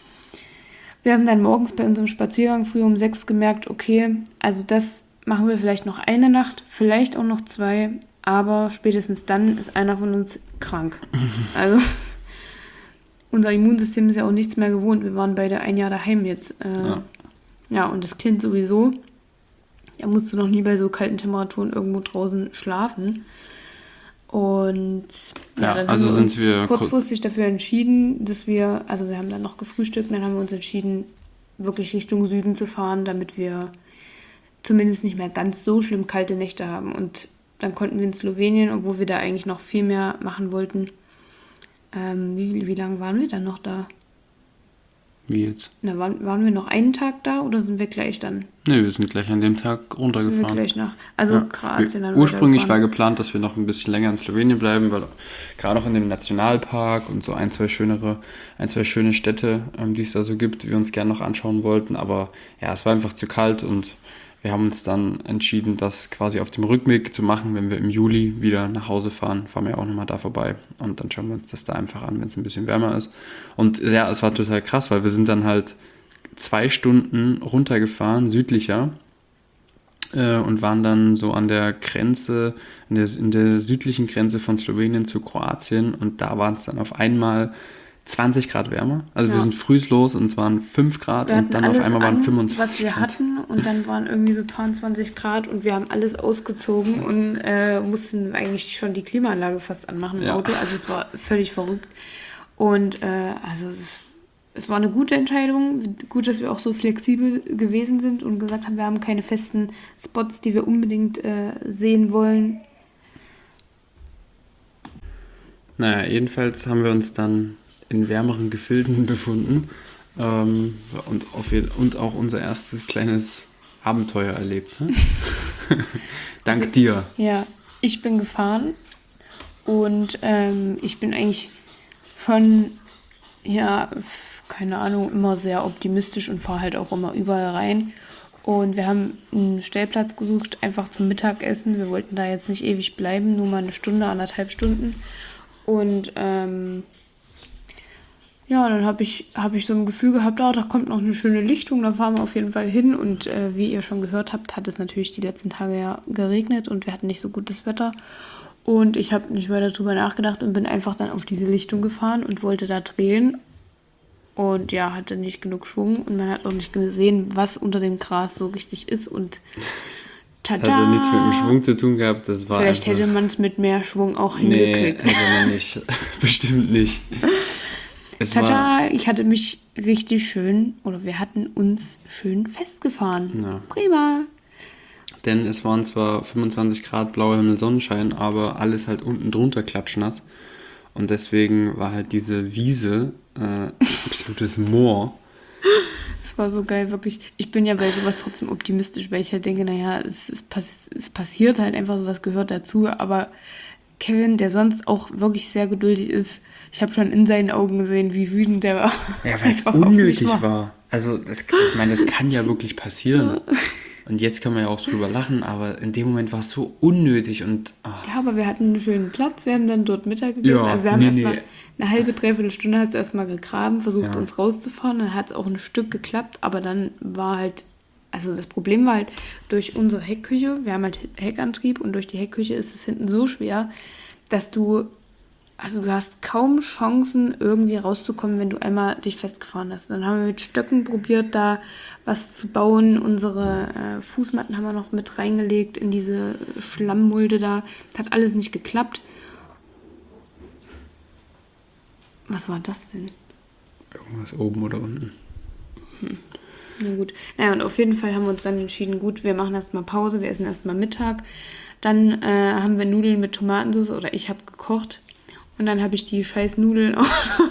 [SPEAKER 1] wir haben dann morgens bei unserem Spaziergang früh um 6 gemerkt, okay, also das machen wir vielleicht noch eine Nacht, vielleicht auch noch 2, aber spätestens dann ist einer von uns krank. Also unser Immunsystem ist ja auch nichts mehr gewohnt. Wir waren beide 1 Jahr daheim jetzt. Ja, und das Kind sowieso. Er musste noch nie bei so kalten Temperaturen irgendwo draußen schlafen. Und dann haben wir uns kurzfristig dafür entschieden, dass wir haben dann noch gefrühstückt und dann haben wir uns entschieden, wirklich Richtung Süden zu fahren, damit wir zumindest nicht mehr ganz so schlimm kalte Nächte haben. Und dann konnten wir in Slowenien, obwohl wir da eigentlich noch viel mehr machen wollten. Wie lange waren wir dann noch da?
[SPEAKER 2] Wie jetzt?
[SPEAKER 1] Na, waren wir noch einen Tag da oder sind wir gleich dann?
[SPEAKER 2] Ne, wir sind gleich an dem Tag
[SPEAKER 1] Sind wir
[SPEAKER 2] runtergefahren.
[SPEAKER 1] gleich nach, also Kroatien dann
[SPEAKER 2] Ursprünglich war
[SPEAKER 1] weitergefahren.
[SPEAKER 2] geplant, dass wir noch ein bisschen länger in Slowenien bleiben, weil gerade auch in dem Nationalpark und so ein, zwei schöne Städte, die es da so gibt, wir uns gerne noch anschauen wollten. Aber ja, es war einfach zu kalt und wir haben uns dann entschieden, das quasi auf dem Rückweg zu machen. Wenn wir im Juli wieder nach Hause fahren, fahren wir auch nochmal da vorbei und dann schauen wir uns das da einfach an, wenn es ein bisschen wärmer ist. Und ja, es war total krass, weil wir sind dann halt 2 Stunden runtergefahren, südlicher, und waren dann so an der Grenze, in der südlichen Grenze von Slowenien zu Kroatien, und da waren es dann auf einmal 20 Grad wärmer. Also wir sind frühs los und es waren 5 Grad
[SPEAKER 1] Wir
[SPEAKER 2] und
[SPEAKER 1] hatten
[SPEAKER 2] dann auf
[SPEAKER 1] alles
[SPEAKER 2] einmal waren
[SPEAKER 1] an,
[SPEAKER 2] 25
[SPEAKER 1] was wir
[SPEAKER 2] Grad.
[SPEAKER 1] hatten, und dann waren irgendwie so paar 20 Grad und wir haben alles ausgezogen und mussten eigentlich schon die Klimaanlage fast anmachen im
[SPEAKER 2] Ja.
[SPEAKER 1] Auto. Also es war völlig verrückt. Und also es war eine gute Entscheidung. Gut, dass wir auch so flexibel gewesen sind und gesagt haben, wir haben keine festen Spots, die wir unbedingt sehen wollen.
[SPEAKER 2] Naja, jedenfalls haben wir uns dann in wärmeren Gefilden befunden, und auch unser erstes kleines Abenteuer erlebt. Ne? Dank dir.
[SPEAKER 1] Ja, ich bin gefahren und ich bin eigentlich schon, ja, keine Ahnung, immer sehr optimistisch und fahre halt auch immer überall rein. Und wir haben einen Stellplatz gesucht, einfach zum Mittagessen. Wir wollten da jetzt nicht ewig bleiben, nur mal eine Stunde, 1,5 Stunden. Und ja, dann habe ich so ein Gefühl gehabt, da kommt noch eine schöne Lichtung, da fahren wir auf jeden Fall hin. Und wie ihr schon gehört habt, hat es natürlich die letzten Tage ja geregnet und wir hatten nicht so gutes Wetter. Und ich habe nicht weiter drüber nachgedacht und bin einfach dann auf diese Lichtung gefahren und wollte da drehen. Und ja, hatte nicht genug Schwung und man hat auch nicht gesehen, was unter dem Gras so richtig ist. Und tada!
[SPEAKER 2] Also nichts mit dem Schwung zu tun gehabt, das war
[SPEAKER 1] Vielleicht
[SPEAKER 2] einfach...
[SPEAKER 1] hätte man es mit mehr Schwung auch
[SPEAKER 2] Nee,
[SPEAKER 1] hingekriegt.
[SPEAKER 2] hätte man nicht. Bestimmt nicht. Es war,
[SPEAKER 1] Tada! Ich hatte mich richtig schön, oder wir hatten uns schön festgefahren.
[SPEAKER 2] Ja.
[SPEAKER 1] Prima!
[SPEAKER 2] denn es waren zwar 25 Grad blauer Himmel, Sonnenschein, aber alles halt unten drunter klatschnass. Und deswegen war halt diese Wiese absolutes Moor.
[SPEAKER 1] Das war so geil, wirklich. Ich bin ja bei sowas trotzdem optimistisch, weil ich halt denke, naja, es passiert halt einfach, sowas gehört dazu. Aber Kevin, der sonst auch wirklich sehr geduldig ist, ich habe schon in seinen Augen gesehen, wie wütend der war.
[SPEAKER 2] Ja, weil es
[SPEAKER 1] Einfach auf mich
[SPEAKER 2] unnötig war. Also, ich meine, das kann ja wirklich passieren. Und jetzt kann man ja auch drüber lachen, aber in dem Moment war es so unnötig und... ach.
[SPEAKER 1] Ja, aber wir hatten einen schönen Platz, wir haben dann dort Mittag gegessen.
[SPEAKER 2] Ja,
[SPEAKER 1] Also wir haben
[SPEAKER 2] nee.
[SPEAKER 1] erstmal eine halbe, dreiviertel Stunde hast du erstmal gegraben, versucht
[SPEAKER 2] Ja.
[SPEAKER 1] uns rauszufahren, dann hat es auch ein Stück geklappt, aber dann war halt, also das Problem war halt durch unsere Heckküche, wir haben halt Heckantrieb und durch die Heckküche ist es hinten so schwer, dass du hast kaum Chancen irgendwie rauszukommen, wenn du einmal dich festgefahren hast. Dann haben wir mit Stöcken probiert, da was zu bauen. Unsere Fußmatten haben wir noch mit reingelegt in diese Schlammmulde da. Hat alles nicht geklappt. Was war das denn?
[SPEAKER 2] Irgendwas oben oder unten.
[SPEAKER 1] Na gut. Naja, und auf jeden Fall haben wir uns dann entschieden, gut, wir machen erstmal Pause, wir essen erstmal Mittag. Dann haben wir Nudeln mit Tomatensauce, oder ich habe gekocht. Und dann habe ich die scheiß Nudeln auch noch.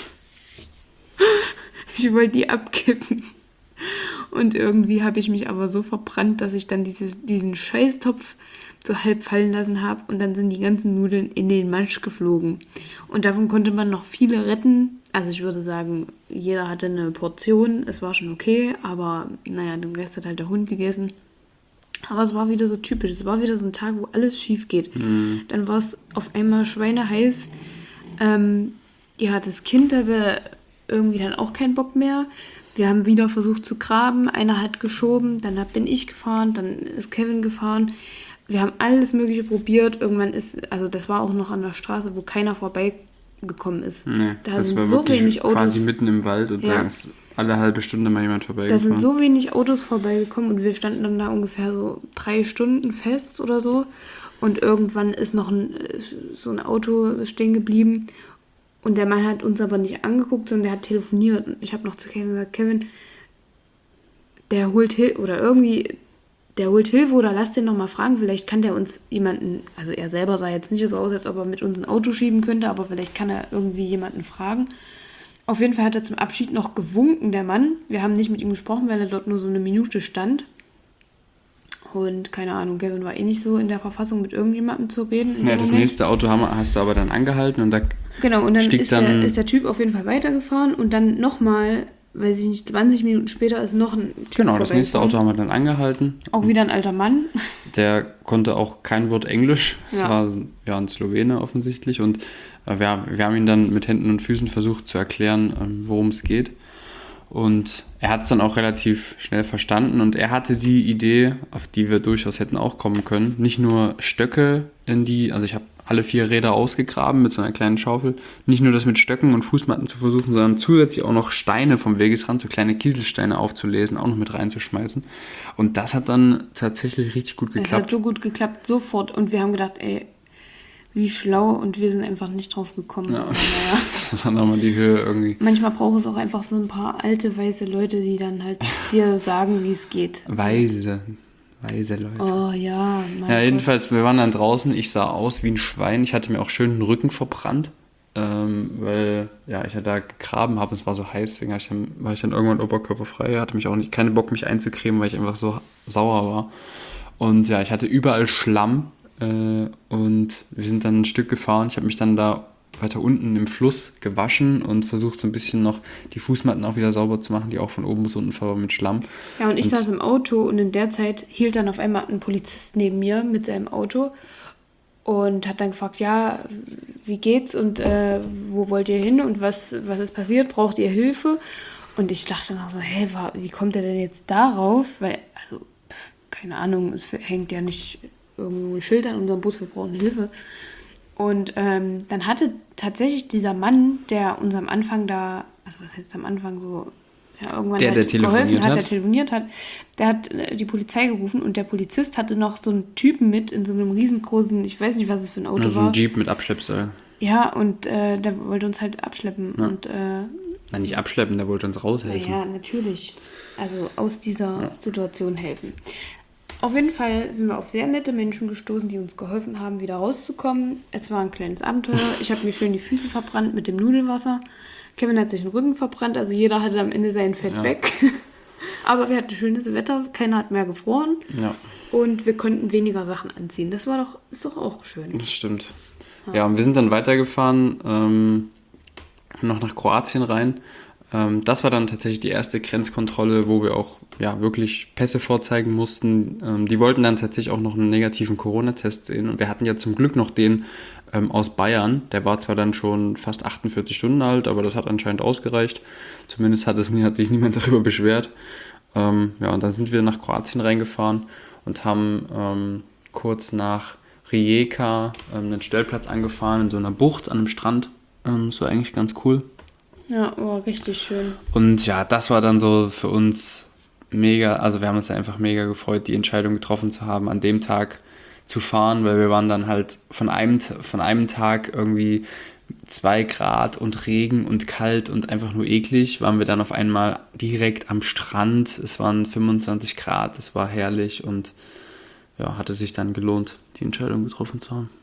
[SPEAKER 1] Ich wollte die abkippen. Und irgendwie habe ich mich aber so verbrannt, dass ich dann diesen Scheißtopf so halb fallen lassen habe. Und dann sind die ganzen Nudeln in den Matsch geflogen. Und davon konnte man noch viele retten. Also ich würde sagen, jeder hatte eine Portion. Es war schon okay, aber naja, den Rest hat halt der Hund gegessen. Aber es war wieder so typisch. Es war wieder so ein Tag, wo alles schief geht. Dann war es auf einmal schweineheiß. Ja, das Kind hatte irgendwie dann auch keinen Bock mehr. Wir haben wieder versucht zu graben. Einer hat geschoben, dann bin ich gefahren, dann ist Kevin gefahren. Wir haben alles Mögliche probiert. Irgendwann also das war auch noch an der Straße, wo keiner vorbeigekommen ist.
[SPEAKER 2] Nee,
[SPEAKER 1] Da
[SPEAKER 2] das
[SPEAKER 1] sind
[SPEAKER 2] war
[SPEAKER 1] so
[SPEAKER 2] wirklich
[SPEAKER 1] wenig Autos.
[SPEAKER 2] quasi mitten im Wald und
[SPEAKER 1] Ja.
[SPEAKER 2] da ist alle halbe Stunde mal jemand
[SPEAKER 1] Da
[SPEAKER 2] vorbeigefahren.
[SPEAKER 1] sind so wenig Autos vorbeigekommen und wir standen dann da ungefähr so 3 Stunden fest oder so. Und irgendwann ist noch so ein Auto stehen geblieben. Und der Mann hat uns aber nicht angeguckt, sondern der hat telefoniert. Und ich habe noch zu Kevin gesagt, Kevin, der holt Hilfe oder irgendwie, der holt Hilfe oder lass den nochmal fragen, vielleicht kann der uns jemanden, also er selber sah jetzt nicht so aus, als ob er mit uns ein Auto schieben könnte, aber vielleicht kann er irgendwie jemanden fragen. Auf jeden Fall hat er zum Abschied noch gewunken, der Mann. Wir haben nicht mit ihm gesprochen, weil er dort nur so eine Minute stand. Und keine Ahnung, Gavin war eh nicht so in der Verfassung, mit irgendjemandem zu reden.
[SPEAKER 2] Ja, das nächste Auto hast du aber dann angehalten und da
[SPEAKER 1] genau, und dann
[SPEAKER 2] stieg
[SPEAKER 1] ist der Typ auf jeden Fall weitergefahren und dann nochmal, weiß ich nicht, 20 Minuten später ist noch ein Typ
[SPEAKER 2] Genau, das nächste Auto haben wir dann angehalten.
[SPEAKER 1] Auch wieder ein alter Mann.
[SPEAKER 2] Der konnte auch kein Wort Englisch. Das
[SPEAKER 1] Ja.
[SPEAKER 2] war ja ein Slowene offensichtlich. Und wir haben ihn dann mit Händen und Füßen versucht zu erklären, worum es geht. Und er hat es dann auch relativ schnell verstanden. Und er hatte die Idee, auf die wir durchaus hätten auch kommen können, nicht nur Stöcke also ich habe alle 4 Räder ausgegraben mit so einer kleinen Schaufel. Nicht nur das mit Stöcken und Fußmatten zu versuchen, sondern zusätzlich auch noch Steine vom Wegesrand, so kleine Kieselsteine aufzulesen, auch noch mit reinzuschmeißen. Und das hat dann tatsächlich richtig gut
[SPEAKER 1] Es hat
[SPEAKER 2] geklappt.
[SPEAKER 1] so gut geklappt, sofort. Und wir haben gedacht, ey, wie schlau, und wir sind einfach nicht drauf gekommen.
[SPEAKER 2] Ja.
[SPEAKER 1] Aber naja.
[SPEAKER 2] Das war dann nochmal die Höhe irgendwie.
[SPEAKER 1] Manchmal braucht es auch einfach so ein paar alte, weiße Leute, die dann halt dir sagen, wie es geht.
[SPEAKER 2] Weise Leute.
[SPEAKER 1] Oh ja, mein
[SPEAKER 2] Ja,
[SPEAKER 1] Gott.
[SPEAKER 2] jedenfalls, wir waren dann draußen. Ich sah aus wie ein Schwein. Ich hatte mir auch schön den Rücken verbrannt, weil ja, ich ja da gegraben habe und es war so heiß. Deswegen war ich dann irgendwann oberkörperfrei. Hatte mich auch nicht, keine Bock, mich einzucremen, weil ich einfach so sauer war. Und ja, ich hatte überall Schlamm und wir sind dann ein Stück gefahren. Ich habe mich dann da weiter unten im Fluss gewaschen und versucht so ein bisschen noch die Fußmatten auch wieder sauber zu machen, die auch von oben bis unten voll war mit Schlamm.
[SPEAKER 1] Ja, und ich saß im Auto und in der Zeit hielt dann auf einmal ein Polizist neben mir mit seinem Auto und hat dann gefragt, ja, wie geht's und wo wollt ihr hin und was ist passiert, braucht ihr Hilfe? Und ich dachte noch so, hey, wie kommt er denn jetzt darauf? Weil, also, keine Ahnung, es hängt ja nicht irgendwo ein Schild an unserem Bus, wir brauchen Hilfe. Und dann hatte tatsächlich dieser Mann, der uns am Anfang da, also was heißt am Anfang so, ja, irgendwann
[SPEAKER 2] der telefoniert hat.
[SPEAKER 1] der telefoniert hat, der hat die Polizei gerufen und der Polizist hatte noch so einen Typen mit in so einem riesengroßen, ich weiß nicht, was es für ein Auto
[SPEAKER 2] Also
[SPEAKER 1] war.
[SPEAKER 2] ein Jeep mit Abschleppseil.
[SPEAKER 1] Ja, und der wollte uns halt abschleppen.
[SPEAKER 2] Ja.
[SPEAKER 1] Und
[SPEAKER 2] Nein, nicht abschleppen, der wollte uns raushelfen.
[SPEAKER 1] ja, natürlich. Also aus dieser Situation helfen. Auf jeden Fall sind wir auf sehr nette Menschen gestoßen, die uns geholfen haben, wieder rauszukommen. Es war ein kleines Abenteuer. Ich habe mir schön die Füße verbrannt mit dem Nudelwasser. Kevin hat sich den Rücken verbrannt, also jeder hatte am Ende sein Fett
[SPEAKER 2] Ja.
[SPEAKER 1] weg. Aber wir hatten schönes Wetter, keiner hat mehr gefroren
[SPEAKER 2] Ja,
[SPEAKER 1] und wir konnten weniger Sachen anziehen. Das ist doch auch schön.
[SPEAKER 2] das stimmt. Ja, und wir sind dann weitergefahren, noch nach Kroatien rein. Das war dann tatsächlich die erste Grenzkontrolle, wo wir auch ja, wirklich Pässe vorzeigen mussten. Die wollten dann tatsächlich auch noch einen negativen Corona-Test sehen. Und wir hatten ja zum Glück noch den aus Bayern. Der war zwar dann schon fast 48 Stunden alt, aber das hat anscheinend ausgereicht. Zumindest hat sich niemand darüber beschwert. Ja, und dann sind wir nach Kroatien reingefahren und haben kurz nach Rijeka einen Stellplatz angefahren in so einer Bucht an einem Strand. Das war eigentlich ganz cool.
[SPEAKER 1] Ja, war richtig schön.
[SPEAKER 2] Und ja, das war dann so für uns mega, also wir haben uns einfach mega gefreut, die Entscheidung getroffen zu haben, an dem Tag zu fahren, weil wir waren dann halt von einem Tag irgendwie 2 Grad und Regen und kalt und einfach nur eklig, waren wir dann auf einmal direkt am Strand. Es waren 25 Grad, es war herrlich und ja, hatte sich dann gelohnt, die Entscheidung getroffen zu haben.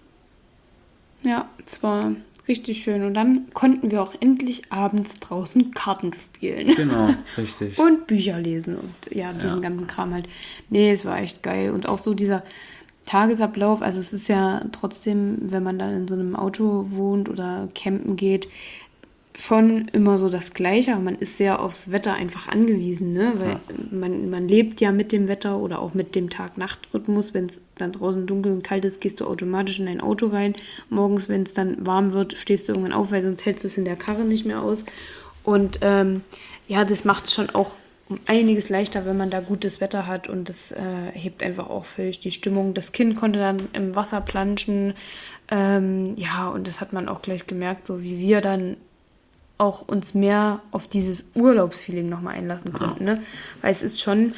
[SPEAKER 1] Ja, es war richtig schön. Und dann konnten wir auch endlich abends draußen Karten spielen.
[SPEAKER 2] Genau, richtig.
[SPEAKER 1] Und Bücher lesen und ja, diesen ganzen Kram halt. Nee, es war echt geil. Und auch so dieser Tagesablauf, also es ist ja trotzdem, wenn man dann in so einem Auto wohnt oder campen geht, schon immer so das Gleiche, aber man ist sehr aufs Wetter einfach angewiesen, ne? Weil man lebt ja mit dem Wetter oder auch mit dem Tag-Nacht-Rhythmus. Wenn es dann draußen dunkel und kalt ist, gehst du automatisch in dein Auto rein. Morgens, wenn es dann warm wird, stehst du irgendwann auf, weil sonst hältst du es in der Karre nicht mehr aus. Und ja, das macht es schon auch um einiges leichter, wenn man da gutes Wetter hat und das hebt einfach auch völlig die Stimmung. Das Kind konnte dann im Wasser planschen. Ja, und das hat man auch gleich gemerkt, so wie wir dann auch uns mehr auf dieses Urlaubsfeeling nochmal einlassen konnten, ne? Weil es ist schon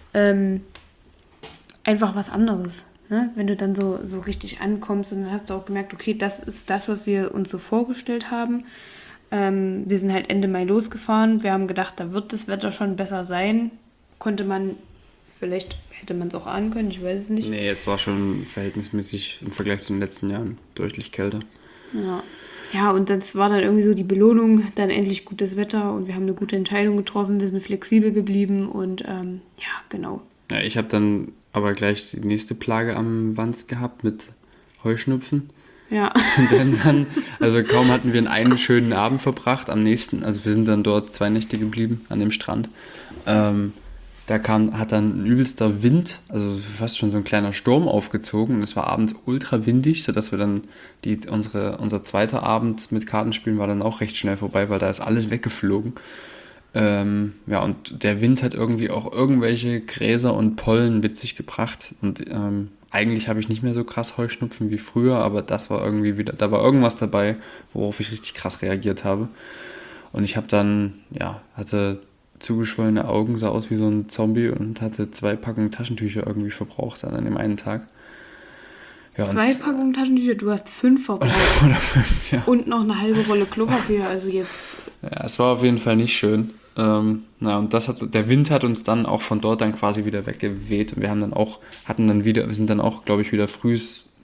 [SPEAKER 1] einfach was anderes, ne? Wenn du dann so richtig ankommst und dann hast du auch gemerkt, okay, das ist das, was wir uns so vorgestellt haben. Wir sind halt Ende Mai losgefahren, wir haben gedacht, da wird das Wetter schon besser sein, konnte man Vielleicht hätte man es auch ahnen können, ich weiß es nicht.
[SPEAKER 2] Nee, es war schon verhältnismäßig im Vergleich zu den letzten Jahren deutlich kälter.
[SPEAKER 1] Ja. Ja, und das war dann irgendwie so die Belohnung, dann endlich gutes Wetter und wir haben eine gute Entscheidung getroffen, wir sind flexibel geblieben und ja, genau.
[SPEAKER 2] Ja, ich habe dann aber gleich die nächste Plage am Wanst gehabt mit Heuschnupfen.
[SPEAKER 1] Ja.
[SPEAKER 2] Denn dann, also kaum hatten wir einen schönen Abend verbracht, am nächsten, also wir sind dann dort 2 Nächte geblieben an dem Strand. Hat dann ein übelster Wind, also fast schon so ein kleiner Sturm aufgezogen und es war abends ultra windig, sodass wir dann unser zweiter Abend mit Kartenspielen war dann auch recht schnell vorbei, weil da ist alles weggeflogen. Ja, und der Wind hat irgendwie auch irgendwelche Gräser und Pollen mit sich gebracht und eigentlich habe ich nicht mehr so krass Heuschnupfen wie früher, aber das war irgendwie wieder, da war irgendwas dabei, worauf ich richtig krass reagiert habe. Und ich habe dann, ja, hatte zugeschwollene Augen, sah aus wie so ein Zombie und hatte 2 Packungen Taschentücher irgendwie verbraucht dann an dem einen Tag. Ja,
[SPEAKER 1] 2 Packungen Taschentücher, du hast 5 verbraucht.
[SPEAKER 2] Oder 5, ja.
[SPEAKER 1] Und noch eine halbe Rolle Klopapier, also jetzt.
[SPEAKER 2] Ja, es war auf jeden Fall nicht schön. Und der Wind hat uns dann auch von dort dann quasi wieder weggeweht. Und wir sind dann auch, glaube ich, wieder früh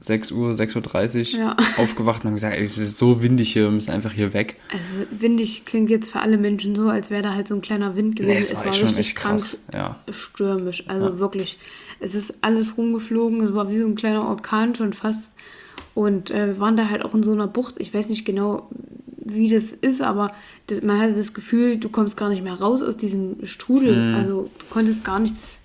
[SPEAKER 2] 6:30 Uhr
[SPEAKER 1] Ja.
[SPEAKER 2] aufgewacht und haben gesagt, ey, es ist so windig hier, wir müssen einfach hier weg.
[SPEAKER 1] Also windig klingt jetzt für alle Menschen so, als wäre da halt so ein kleiner Wind gewesen.
[SPEAKER 2] Nee, es war schon
[SPEAKER 1] richtig
[SPEAKER 2] echt krass.
[SPEAKER 1] krank, stürmisch. Also wirklich, es ist alles rumgeflogen, es war wie so ein kleiner Orkan schon fast. Und wir waren da halt auch in so einer Bucht, ich weiß nicht genau, wie das ist, aber man hatte das Gefühl, du kommst gar nicht mehr raus aus diesem Strudel. Also du konntest gar nichts,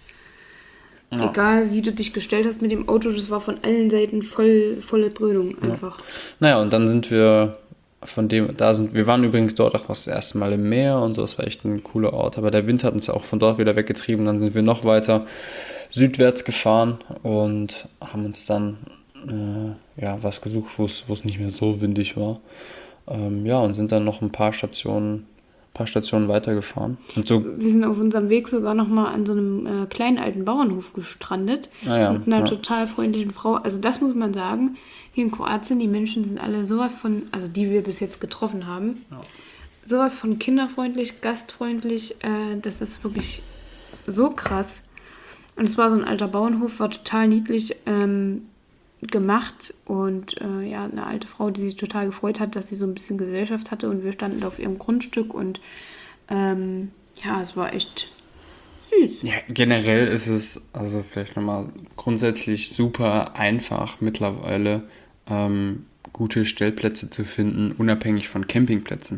[SPEAKER 1] egal wie du dich gestellt hast mit dem Auto, das war von allen Seiten volle Dröhnung einfach.
[SPEAKER 2] Naja, und dann sind wir wir waren übrigens dort auch das erste Mal im Meer und so, das war echt ein cooler Ort, aber der Wind hat uns auch von dort wieder weggetrieben, dann sind wir noch weiter südwärts gefahren und haben uns dann was gesucht, wo es nicht mehr so windig war. Und sind dann noch ein paar Stationen weitergefahren. Und so,
[SPEAKER 1] Wir sind auf unserem Weg sogar nochmal an so einem kleinen alten Bauernhof gestrandet. Mit einer total freundlichen Frau. Also das muss man sagen, hier in Kroatien, die Menschen sind alle sowas von, also die wir bis jetzt getroffen haben, sowas von kinderfreundlich, gastfreundlich. Das ist wirklich so krass. Und es war so ein alter Bauernhof, war total niedlich gemacht und eine alte Frau, die sich total gefreut hat, dass sie so ein bisschen Gesellschaft hatte und wir standen auf ihrem Grundstück und es war echt süß.
[SPEAKER 2] ja, generell ist es, also vielleicht nochmal grundsätzlich super einfach mittlerweile gute Stellplätze zu finden, unabhängig von Campingplätzen.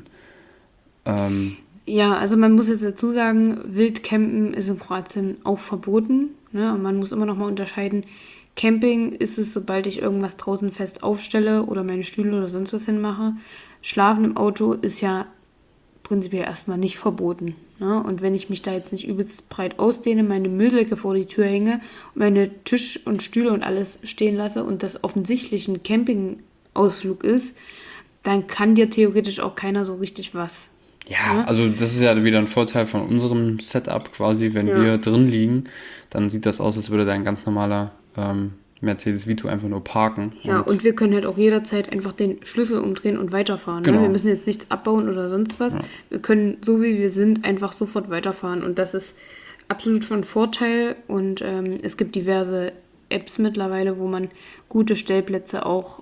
[SPEAKER 1] Ja, also man muss jetzt dazu sagen, Wildcampen ist in Kroatien auch verboten. Ne? Und man muss immer noch mal unterscheiden, Camping ist es, sobald ich irgendwas draußen fest aufstelle oder meine Stühle oder sonst was hinmache. Schlafen im Auto ist ja prinzipiell erstmal nicht verboten. Ne? Und wenn ich mich da jetzt nicht übelst breit ausdehne, meine Müllsäcke vor die Tür hänge, meine Tisch und Stühle und alles stehen lasse und das offensichtlich ein Campingausflug ist, dann kann dir theoretisch auch keiner so richtig was.
[SPEAKER 2] Ja, also das ist ja wieder ein Vorteil von unserem Setup quasi, wenn wir drin liegen, dann sieht das aus, als würde da ein ganz normaler Mercedes Vito einfach nur parken.
[SPEAKER 1] Ja, und wir können halt auch jederzeit einfach den Schlüssel umdrehen und weiterfahren.
[SPEAKER 2] Genau.
[SPEAKER 1] Ne? Wir müssen jetzt nichts abbauen oder sonst was. Ja. Wir können, so wie wir sind, einfach sofort weiterfahren. Und das ist absolut von Vorteil. Und es gibt diverse Apps mittlerweile, wo man gute Stellplätze auch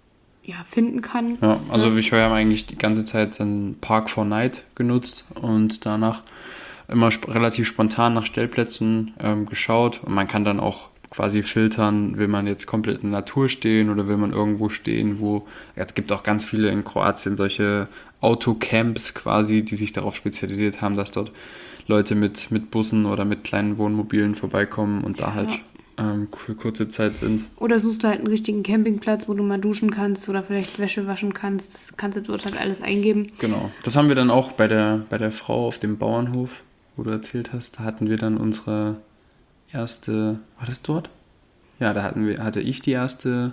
[SPEAKER 1] finden kann.
[SPEAKER 2] Ja, also wir haben eigentlich die ganze Zeit den Park4Night genutzt und danach immer relativ spontan nach Stellplätzen geschaut. Und man kann dann auch quasi filtern, will man jetzt komplett in der Natur stehen oder will man irgendwo stehen, es gibt auch ganz viele in Kroatien solche Autocamps quasi, die sich darauf spezialisiert haben, dass dort Leute mit Bussen oder mit kleinen Wohnmobilen vorbeikommen und da halt für kurze Zeit sind.
[SPEAKER 1] Oder suchst du halt einen richtigen Campingplatz, wo du mal duschen kannst oder vielleicht Wäsche waschen kannst. Das kannst du dort halt alles eingeben.
[SPEAKER 2] Genau. Das haben wir dann auch bei der Frau auf dem Bauernhof, wo du erzählt hast. Da hatten wir dann unsere erste... War das dort? Ja, hatte ich die erste...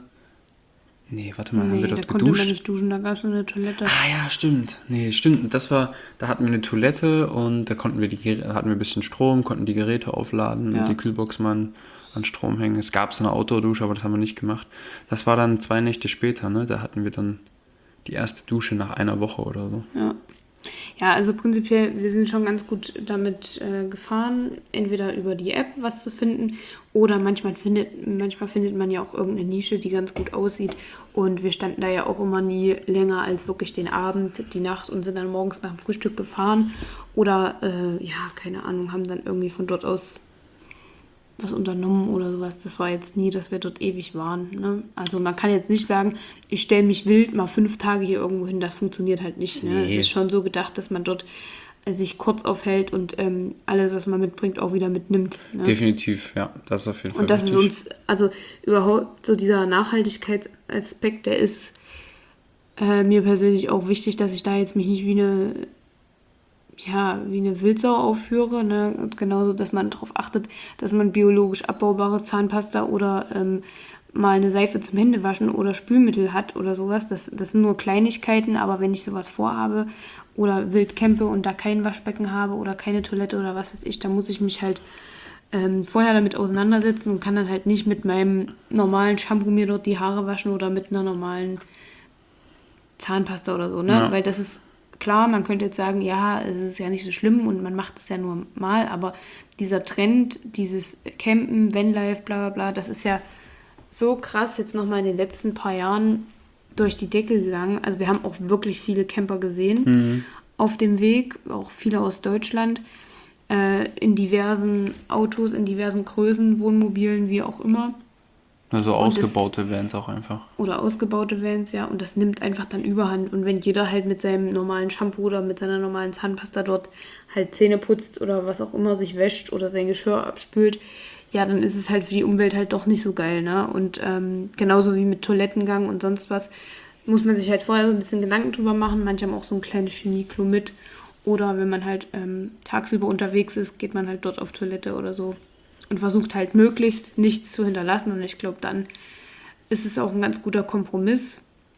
[SPEAKER 2] Nee, warte mal, haben wir dort geduscht?
[SPEAKER 1] Da konnte man nicht duschen, da gab es nur eine Toilette.
[SPEAKER 2] Ah ja, stimmt. Nee, stimmt. Da hatten wir eine Toilette und da hatten wir ein bisschen Strom, konnten die Geräte aufladen und die Kühlbox mal an Strom hängen. Es gab so eine Outdoor-Dusche, aber das haben wir nicht gemacht. Das war dann 2 Nächte später, ne? Da hatten wir dann die erste Dusche nach einer Woche oder so.
[SPEAKER 1] Ja. Ja, also prinzipiell, wir sind schon ganz gut damit gefahren, entweder über die App was zu finden oder manchmal findet man ja auch irgendeine Nische, die ganz gut aussieht. Und wir standen da ja auch immer nie länger als wirklich den Abend, die Nacht und sind dann morgens nach dem Frühstück gefahren. Oder, ja, keine Ahnung, haben dann irgendwie von dort aus was unternommen oder sowas. Das war jetzt nie, dass wir dort ewig waren. Ne? Also man kann jetzt nicht sagen, ich stelle mich wild mal 5 Tage hier irgendwo hin. Das funktioniert halt nicht. Ne?
[SPEAKER 2] Nee.
[SPEAKER 1] Es ist schon so gedacht, dass man dort sich kurz aufhält und alles, was man mitbringt, auch wieder mitnimmt. Ne?
[SPEAKER 2] Definitiv, ja, das ist auf jeden Fall
[SPEAKER 1] Und das ist
[SPEAKER 2] wichtig.
[SPEAKER 1] uns, also überhaupt so dieser Nachhaltigkeitsaspekt, der ist mir persönlich auch wichtig, dass ich da jetzt mich nicht wie eine Wildsau aufführe. Ne? Und genauso, dass man darauf achtet, dass man biologisch abbaubare Zahnpasta oder mal eine Seife zum Händewaschen oder Spülmittel hat oder sowas. Das sind nur Kleinigkeiten, aber wenn ich sowas vorhabe oder wild campe und da kein Waschbecken habe oder keine Toilette oder was weiß ich, dann muss ich mich halt vorher damit auseinandersetzen und kann dann halt nicht mit meinem normalen Shampoo mir dort die Haare waschen oder mit einer normalen Zahnpasta oder so, ne?
[SPEAKER 2] Ja.
[SPEAKER 1] Weil das ist klar, man könnte jetzt sagen, ja, es ist ja nicht so schlimm und man macht es ja nur mal, aber dieser Trend, dieses Campen, Vanlife, bla bla bla, das ist ja so krass jetzt nochmal in den letzten paar Jahren durch die Decke gegangen. Also wir haben auch wirklich viele Camper gesehen auf dem Weg, auch viele aus Deutschland, in diversen Autos, in diversen Größen, Wohnmobilen, wie auch immer.
[SPEAKER 2] Also
[SPEAKER 1] Und
[SPEAKER 2] ausgebaute Vans auch einfach.
[SPEAKER 1] Oder ausgebaute Vans, ja. Und das nimmt einfach dann Überhand. Und wenn jeder halt mit seinem normalen Shampoo oder mit seiner normalen Zahnpasta dort halt Zähne putzt oder was auch immer sich wäscht oder sein Geschirr abspült, ja, dann ist es halt für die Umwelt halt doch nicht so geil, ne? Und genauso wie mit Toilettengang und sonst was, muss man sich halt vorher so ein bisschen Gedanken drüber machen. Manche haben auch so ein kleines Chemieklo mit. Oder wenn man halt tagsüber unterwegs ist, geht man halt dort auf Toilette oder so. Und versucht halt möglichst nichts zu hinterlassen. Und ich glaube, dann ist es auch ein ganz guter Kompromiss.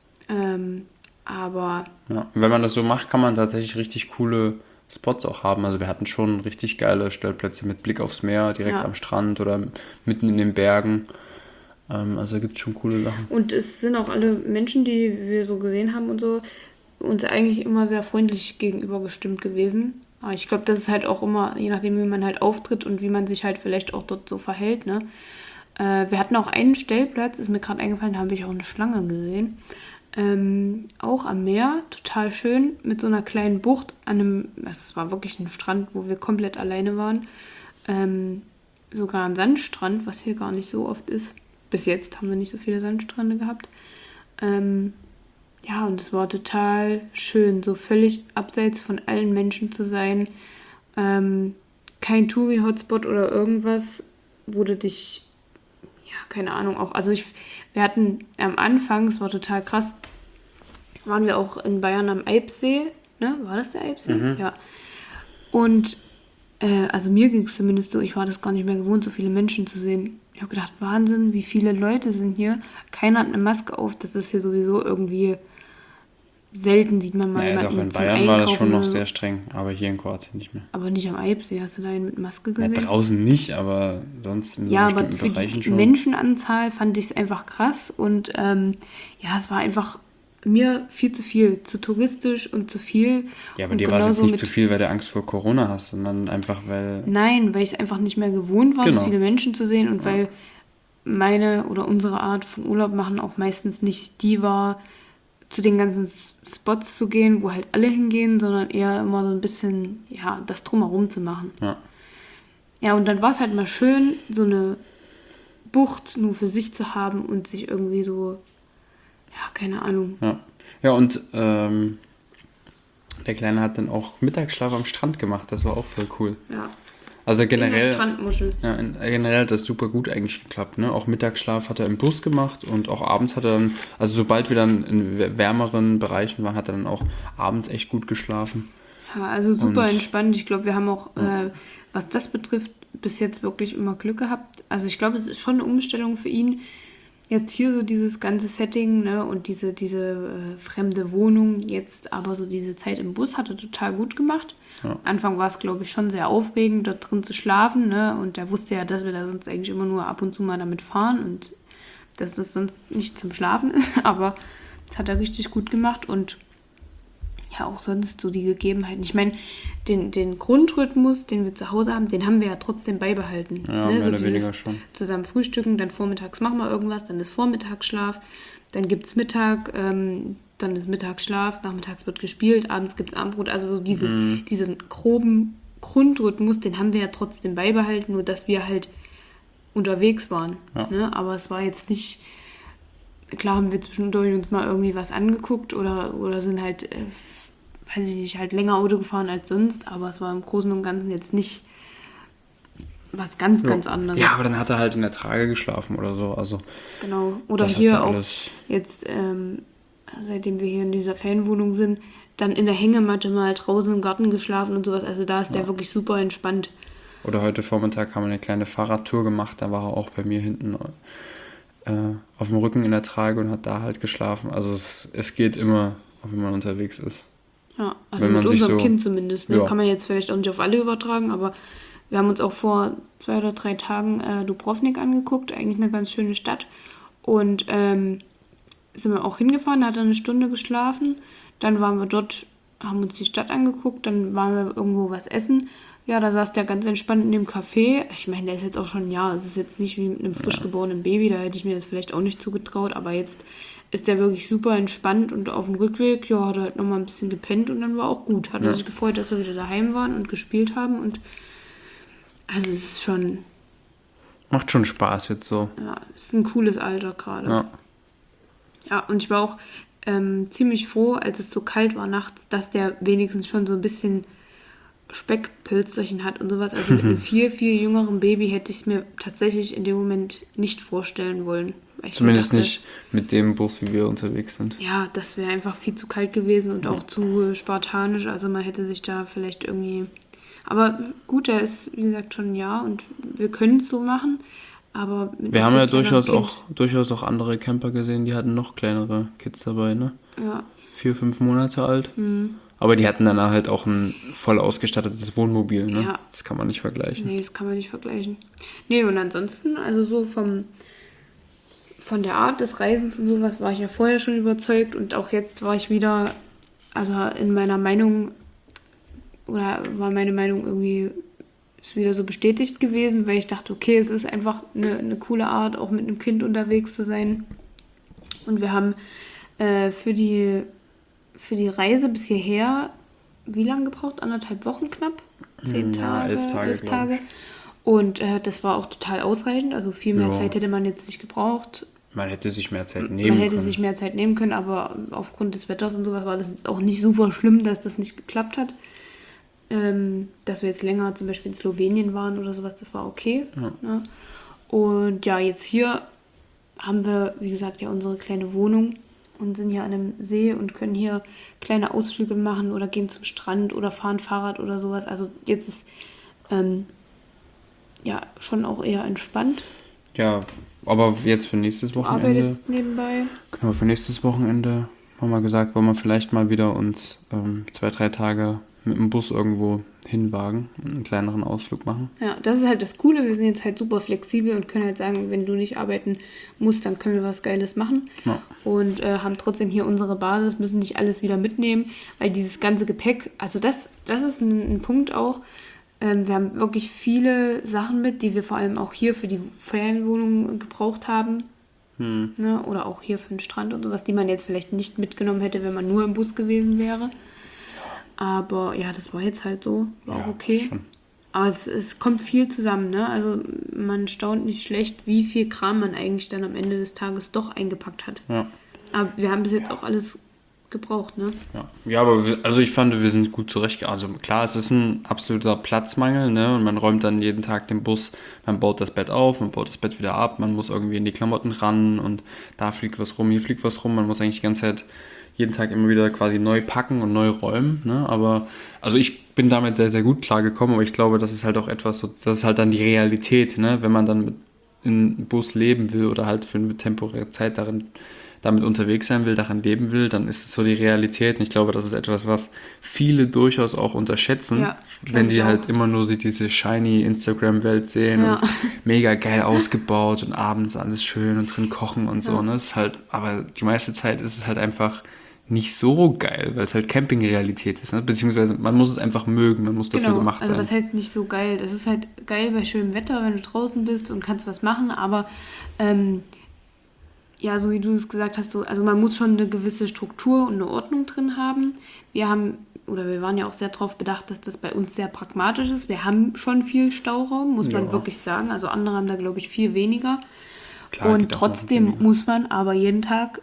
[SPEAKER 1] Aber
[SPEAKER 2] Ja. Wenn man das so macht, kann man tatsächlich richtig coole Spots auch haben. Also wir hatten schon richtig geile Stellplätze mit Blick aufs Meer, direkt
[SPEAKER 1] Ja.
[SPEAKER 2] am Strand oder mitten in den Bergen. Also da gibt es schon coole Sachen.
[SPEAKER 1] und es sind auch alle Menschen, die wir so gesehen haben und so, uns eigentlich immer sehr freundlich gegenüber gestimmt gewesen. Aber ich glaube, das ist halt auch immer, je nachdem, wie man halt auftritt und wie man sich halt vielleicht auch dort so verhält, ne? Wir hatten auch einen Stellplatz, ist mir gerade eingefallen, da habe ich auch eine Schlange gesehen. Auch am Meer, total schön, mit so einer kleinen Bucht an einem, also es war wirklich ein Strand, wo wir komplett alleine waren. Sogar ein Sandstrand, was hier gar nicht so oft ist. Bis jetzt haben wir nicht so viele Sandstrände gehabt. Ja, und es war total schön, so völlig abseits von allen Menschen zu sein. Kein Touri-Hotspot oder irgendwas, wo du dich, ja, keine Ahnung, auch, also wir hatten am Anfang, es war total krass, waren wir auch in Bayern am Eibsee, ne? War das der Eibsee? Ja. Und also mir ging es zumindest so, ich war das gar nicht mehr gewohnt, so viele Menschen zu sehen. Ich habe gedacht, Wahnsinn, wie viele Leute sind hier. Keiner hat eine Maske auf, das ist hier sowieso irgendwie selten, sieht man mal
[SPEAKER 2] Naja,
[SPEAKER 1] jemanden
[SPEAKER 2] doch, in
[SPEAKER 1] zum
[SPEAKER 2] Bayern war das
[SPEAKER 1] Einkaufen
[SPEAKER 2] schon noch
[SPEAKER 1] oder so.
[SPEAKER 2] sehr streng, aber hier in Kroatien nicht mehr.
[SPEAKER 1] Aber nicht am Eibsee, hast du da einen mit Maske
[SPEAKER 2] Ja,
[SPEAKER 1] gesehen?
[SPEAKER 2] draußen nicht, aber sonst in so
[SPEAKER 1] Ja, aber
[SPEAKER 2] bestimmten
[SPEAKER 1] für
[SPEAKER 2] Bereichen
[SPEAKER 1] die
[SPEAKER 2] schon.
[SPEAKER 1] Menschenanzahl fand ich es einfach krass und ja, es war einfach mir viel zu viel, zu touristisch und zu viel.
[SPEAKER 2] Ja, aber
[SPEAKER 1] und
[SPEAKER 2] dir war es jetzt
[SPEAKER 1] genauso
[SPEAKER 2] nicht
[SPEAKER 1] mit-
[SPEAKER 2] zu viel, weil du Angst vor Corona hast, sondern einfach, weil...
[SPEAKER 1] Nein, weil ich es einfach nicht mehr gewohnt war,
[SPEAKER 2] Genau.
[SPEAKER 1] so viele Menschen zu sehen und weil meine oder unsere Art von Urlaub machen auch meistens nicht die war, zu den ganzen Spots zu gehen, wo halt alle hingehen, sondern eher immer so ein bisschen, ja, das Drumherum zu machen.
[SPEAKER 2] Ja.
[SPEAKER 1] Ja, und dann war es halt mal schön, so eine Bucht nur für sich zu haben und sich irgendwie so, ja, keine Ahnung.
[SPEAKER 2] Ja, ja und der Kleine hat dann auch Mittagsschlaf am Strand gemacht. Das war auch voll cool.
[SPEAKER 1] Ja,
[SPEAKER 2] Also
[SPEAKER 1] in der
[SPEAKER 2] generell,
[SPEAKER 1] Strandmuschel.
[SPEAKER 2] ja, generell hat das super gut eigentlich geklappt. Ne? Auch Mittagsschlaf hat er im Bus gemacht und auch abends hat er dann, also sobald wir dann in wärmeren Bereichen waren, hat er dann auch abends echt gut geschlafen.
[SPEAKER 1] Ja, also super
[SPEAKER 2] Und-
[SPEAKER 1] entspannt. Ich glaube, wir haben auch, was das betrifft, bis jetzt wirklich immer Glück gehabt. Also ich glaube, es ist schon eine Umstellung für ihn. Jetzt hier so dieses ganze Setting, ne, und diese fremde Wohnung jetzt, aber so diese Zeit im Bus hat er total gut gemacht.
[SPEAKER 2] Ja.
[SPEAKER 1] Am Anfang war es, glaube ich, schon sehr aufregend, dort drin zu schlafen, ne, und er wusste ja, dass wir da sonst eigentlich immer nur ab und zu mal damit fahren und dass das sonst nicht zum Schlafen ist, aber das hat er richtig gut gemacht und ja auch sonst so die Gegebenheiten. Ich meine, den Grundrhythmus, den wir zu Hause haben, den haben wir ja trotzdem beibehalten.
[SPEAKER 2] Ja,
[SPEAKER 1] ne?
[SPEAKER 2] mehr
[SPEAKER 1] So
[SPEAKER 2] oder
[SPEAKER 1] dieses
[SPEAKER 2] weniger schon.
[SPEAKER 1] Zusammen frühstücken, dann vormittags machen wir irgendwas, dann ist Vormittagsschlaf, dann gibt es Mittag, dann ist Mittagsschlaf, nachmittags wird gespielt, abends gibt es Abendbrot. Also so diesen groben Grundrhythmus, den haben wir ja trotzdem beibehalten, nur dass wir halt unterwegs waren.
[SPEAKER 2] Ja.
[SPEAKER 1] Ne? Aber es war jetzt nicht, klar haben wir zwischendurch uns mal irgendwie was angeguckt oder sind halt, weiß ich nicht, halt länger Auto gefahren als sonst, aber es war im Großen und Ganzen jetzt nicht was ganz anderes.
[SPEAKER 2] Ja, aber dann hat er halt in der Trage geschlafen oder so. Also
[SPEAKER 1] genau. Oder
[SPEAKER 2] das hat
[SPEAKER 1] hier
[SPEAKER 2] ja
[SPEAKER 1] auch
[SPEAKER 2] alles-
[SPEAKER 1] jetzt, seitdem wir hier in dieser Ferienwohnung sind, dann in der Hängematte mal draußen im Garten geschlafen und sowas. Also da ist der wirklich super entspannt.
[SPEAKER 2] Oder heute Vormittag haben wir eine kleine Fahrradtour gemacht, da war er auch bei mir hinten auf dem Rücken in der Trage und hat da halt geschlafen. Also es geht immer, auch wenn man unterwegs ist.
[SPEAKER 1] Ja, also
[SPEAKER 2] Wenn man
[SPEAKER 1] mit
[SPEAKER 2] sich
[SPEAKER 1] unserem
[SPEAKER 2] so-
[SPEAKER 1] Kind zumindest. Ne?
[SPEAKER 2] Ja.
[SPEAKER 1] Kann man jetzt vielleicht auch nicht auf alle übertragen, aber wir haben uns auch vor 2 oder 3 Tagen Dubrovnik angeguckt, eigentlich eine ganz schöne Stadt. Und sind wir auch hingefahren, da hat er eine Stunde geschlafen. Dann waren wir dort, haben uns die Stadt angeguckt, dann waren wir irgendwo was essen. Ja, da saß der ganz entspannt in dem Café. Ich meine, der ist jetzt auch schon ein Jahr. Es ist jetzt nicht wie mit einem frisch geborenen Baby, da hätte ich mir das vielleicht auch nicht zugetraut. Aber jetzt ist der wirklich super entspannt und auf dem Rückweg, ja, hat er halt nochmal ein bisschen gepennt und dann war auch gut. Hat er sich gefreut, dass wir wieder daheim waren und gespielt haben. Und also es ist schon,
[SPEAKER 2] Macht schon Spaß jetzt so.
[SPEAKER 1] ja, es ist ein cooles Alter gerade.
[SPEAKER 2] Ja.
[SPEAKER 1] Ja, und ich war auch ziemlich froh, als es so kalt war nachts, dass der wenigstens schon so ein bisschen Speckpölsterchen hat und sowas. Also mit einem viel jüngeren Baby hätte ich es mir tatsächlich in dem Moment nicht vorstellen wollen. Weil ich mir
[SPEAKER 2] Zumindest
[SPEAKER 1] dachte,
[SPEAKER 2] nicht mit dem Bus, wie wir unterwegs sind.
[SPEAKER 1] ja, das wäre einfach viel zu kalt gewesen und auch zu spartanisch. Also man hätte sich da vielleicht irgendwie... Aber gut, der ist, wie gesagt, schon ein Jahr und wir können es so machen. Aber mit
[SPEAKER 2] Wir
[SPEAKER 1] einem
[SPEAKER 2] haben
[SPEAKER 1] viel
[SPEAKER 2] ja
[SPEAKER 1] kleineren
[SPEAKER 2] durchaus auch andere Camper gesehen, die hatten noch kleinere Kids dabei, ne?
[SPEAKER 1] Kind. Ja,
[SPEAKER 2] 4, 5 Monate alt. Aber die hatten dann halt auch ein voll ausgestattetes Wohnmobil, ne?
[SPEAKER 1] Ja.
[SPEAKER 2] Das kann man nicht vergleichen.
[SPEAKER 1] nee, das kann man nicht vergleichen. Nee, und ansonsten, also so von der Art des Reisens und sowas war ich ja vorher schon überzeugt und auch jetzt war ich wieder, also in meiner Meinung, oder war meine Meinung irgendwie, ist wieder so bestätigt gewesen, weil ich dachte, okay, es ist einfach eine coole Art, auch mit einem Kind unterwegs zu sein. Und wir haben für die Reise bis hierher, wie lange gebraucht? 1,5 Wochen knapp? 10
[SPEAKER 2] Ja,
[SPEAKER 1] Tage?
[SPEAKER 2] 11 Tage,
[SPEAKER 1] 11
[SPEAKER 2] glaub
[SPEAKER 1] Tage. Und das war auch total ausreichend. Also viel mehr
[SPEAKER 2] Ja.
[SPEAKER 1] Zeit hätte man jetzt nicht gebraucht.
[SPEAKER 2] Man hätte sich mehr Zeit nehmen
[SPEAKER 1] Man hätte
[SPEAKER 2] können.
[SPEAKER 1] sich mehr Zeit nehmen können, aber aufgrund des Wetters und sowas war das jetzt auch nicht super schlimm, dass das nicht geklappt hat. Dass wir jetzt länger zum Beispiel in Slowenien waren oder sowas, das war okay. Ne? Und ja, jetzt hier haben wir, wie gesagt, ja unsere kleine Wohnung und sind hier an einem See und können hier kleine Ausflüge machen oder gehen zum Strand oder fahren Fahrrad oder sowas. Also jetzt ist ja schon auch eher entspannt.
[SPEAKER 2] Ja, aber jetzt für nächstes Wochenende.
[SPEAKER 1] Arbeitest nebenbei.
[SPEAKER 2] Genau, für nächstes Wochenende haben wir gesagt, wollen wir vielleicht mal wieder uns 2, 3 Tage mit dem Bus irgendwo hinwagen und einen kleineren Ausflug machen.
[SPEAKER 1] Ja, das ist halt das Coole. Wir sind jetzt halt super flexibel und können halt sagen, wenn du nicht arbeiten musst, dann können wir was Geiles machen.
[SPEAKER 2] Ja.
[SPEAKER 1] Und haben trotzdem hier unsere Basis, müssen nicht alles wieder mitnehmen, weil dieses ganze Gepäck, also das ist ein Punkt auch. Wir haben wirklich viele Sachen mit, die wir vor allem auch hier für die Ferienwohnung gebraucht haben. Ne? Oder auch hier für den Strand und sowas, die man jetzt vielleicht nicht mitgenommen hätte, wenn man nur im Bus gewesen wäre. Aber ja, das war jetzt halt so, war auch okay.
[SPEAKER 2] Schon.
[SPEAKER 1] Aber es kommt viel zusammen, ne? Also man staunt nicht schlecht, wie viel Kram man eigentlich dann am Ende des Tages doch eingepackt hat.
[SPEAKER 2] Ja.
[SPEAKER 1] Aber wir haben bis jetzt auch alles gebraucht, ne?
[SPEAKER 2] Ja, aber also ich fand, wir sind gut zurechtgekommen. Also klar, es ist ein absoluter Platzmangel, ne? Und man räumt dann jeden Tag den Bus, man baut das Bett auf, man baut das Bett wieder ab, man muss irgendwie in die Klamotten ran und da fliegt was rum, hier fliegt was rum. Man muss eigentlich die ganze Zeit jeden Tag immer wieder quasi neu packen und neu räumen, ne? Aber also ich bin damit sehr, sehr gut klargekommen, aber ich glaube, das ist halt auch etwas, so, das ist halt dann die Realität, ne? Wenn man dann in einem Bus leben will oder halt für eine temporäre Zeit damit unterwegs sein will, daran leben will, dann ist es so die Realität. Und ich glaube, das ist etwas, was viele durchaus auch unterschätzen,
[SPEAKER 1] Ja,
[SPEAKER 2] wenn die
[SPEAKER 1] ich
[SPEAKER 2] halt
[SPEAKER 1] auch.
[SPEAKER 2] immer nur diese shiny Instagram-Welt sehen
[SPEAKER 1] Ja.
[SPEAKER 2] und mega geil ausgebaut und abends alles schön und drin kochen und so. Ne? Das ist halt, aber die meiste Zeit ist es halt einfach nicht so geil, weil es halt Campingrealität ist, ne? Beziehungsweise man muss es einfach mögen, man muss dafür gemacht
[SPEAKER 1] also
[SPEAKER 2] sein.
[SPEAKER 1] was heißt nicht so geil? Das ist halt geil bei schönem Wetter, wenn du draußen bist und kannst was machen, aber ja, so wie du es gesagt hast, so, also man muss schon eine gewisse Struktur und eine Ordnung drin haben. Wir waren ja auch sehr darauf bedacht, dass das bei uns sehr pragmatisch ist. Wir haben schon viel Stauraum, muss man wirklich sagen. Also andere haben da, glaube ich, viel weniger.
[SPEAKER 2] Klar,
[SPEAKER 1] und
[SPEAKER 2] geht auch
[SPEAKER 1] trotzdem
[SPEAKER 2] noch weniger.
[SPEAKER 1] muss man aber jeden Tag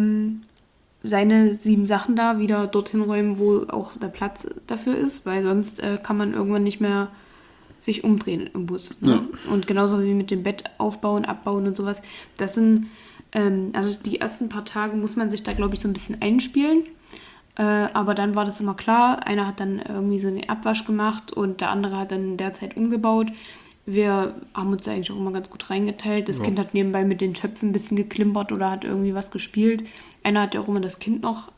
[SPEAKER 1] seine 7 Sachen da wieder dorthin räumen, wo auch der Platz dafür ist, weil sonst kann man irgendwann nicht mehr sich umdrehen im Bus. Ne?
[SPEAKER 2] Ja.
[SPEAKER 1] Und genauso wie mit dem Bett aufbauen, abbauen und sowas. Das sind, also die ersten paar Tage muss man sich da, glaube ich, so ein bisschen einspielen. Aber dann war das immer klar. Einer hat dann irgendwie so einen Abwasch gemacht und der andere hat dann in der Zeit umgebaut. Wir haben uns da eigentlich auch immer ganz gut reingeteilt. Das Kind hat nebenbei mit den Töpfen ein bisschen geklimpert oder hat irgendwie was gespielt. Einer hat ja auch immer das Kind noch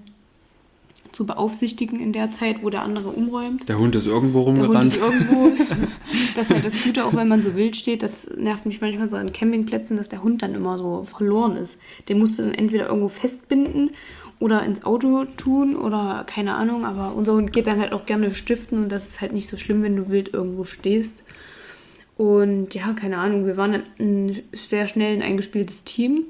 [SPEAKER 1] zu beaufsichtigen in der Zeit, wo der andere umräumt.
[SPEAKER 2] Der Hund ist irgendwo
[SPEAKER 1] Der Hund
[SPEAKER 2] rumgerannt.
[SPEAKER 1] ist irgendwo. Das ist halt das Gute, auch wenn man so wild steht. Das nervt mich manchmal so an Campingplätzen, dass der Hund dann immer so verloren ist. Den musst du dann entweder irgendwo festbinden oder ins Auto tun oder keine Ahnung. Aber unser Hund geht dann halt auch gerne stiften und das ist halt nicht so schlimm, wenn du wild irgendwo stehst. Und ja, keine Ahnung, wir waren dann sehr schnell ein eingespieltes Team.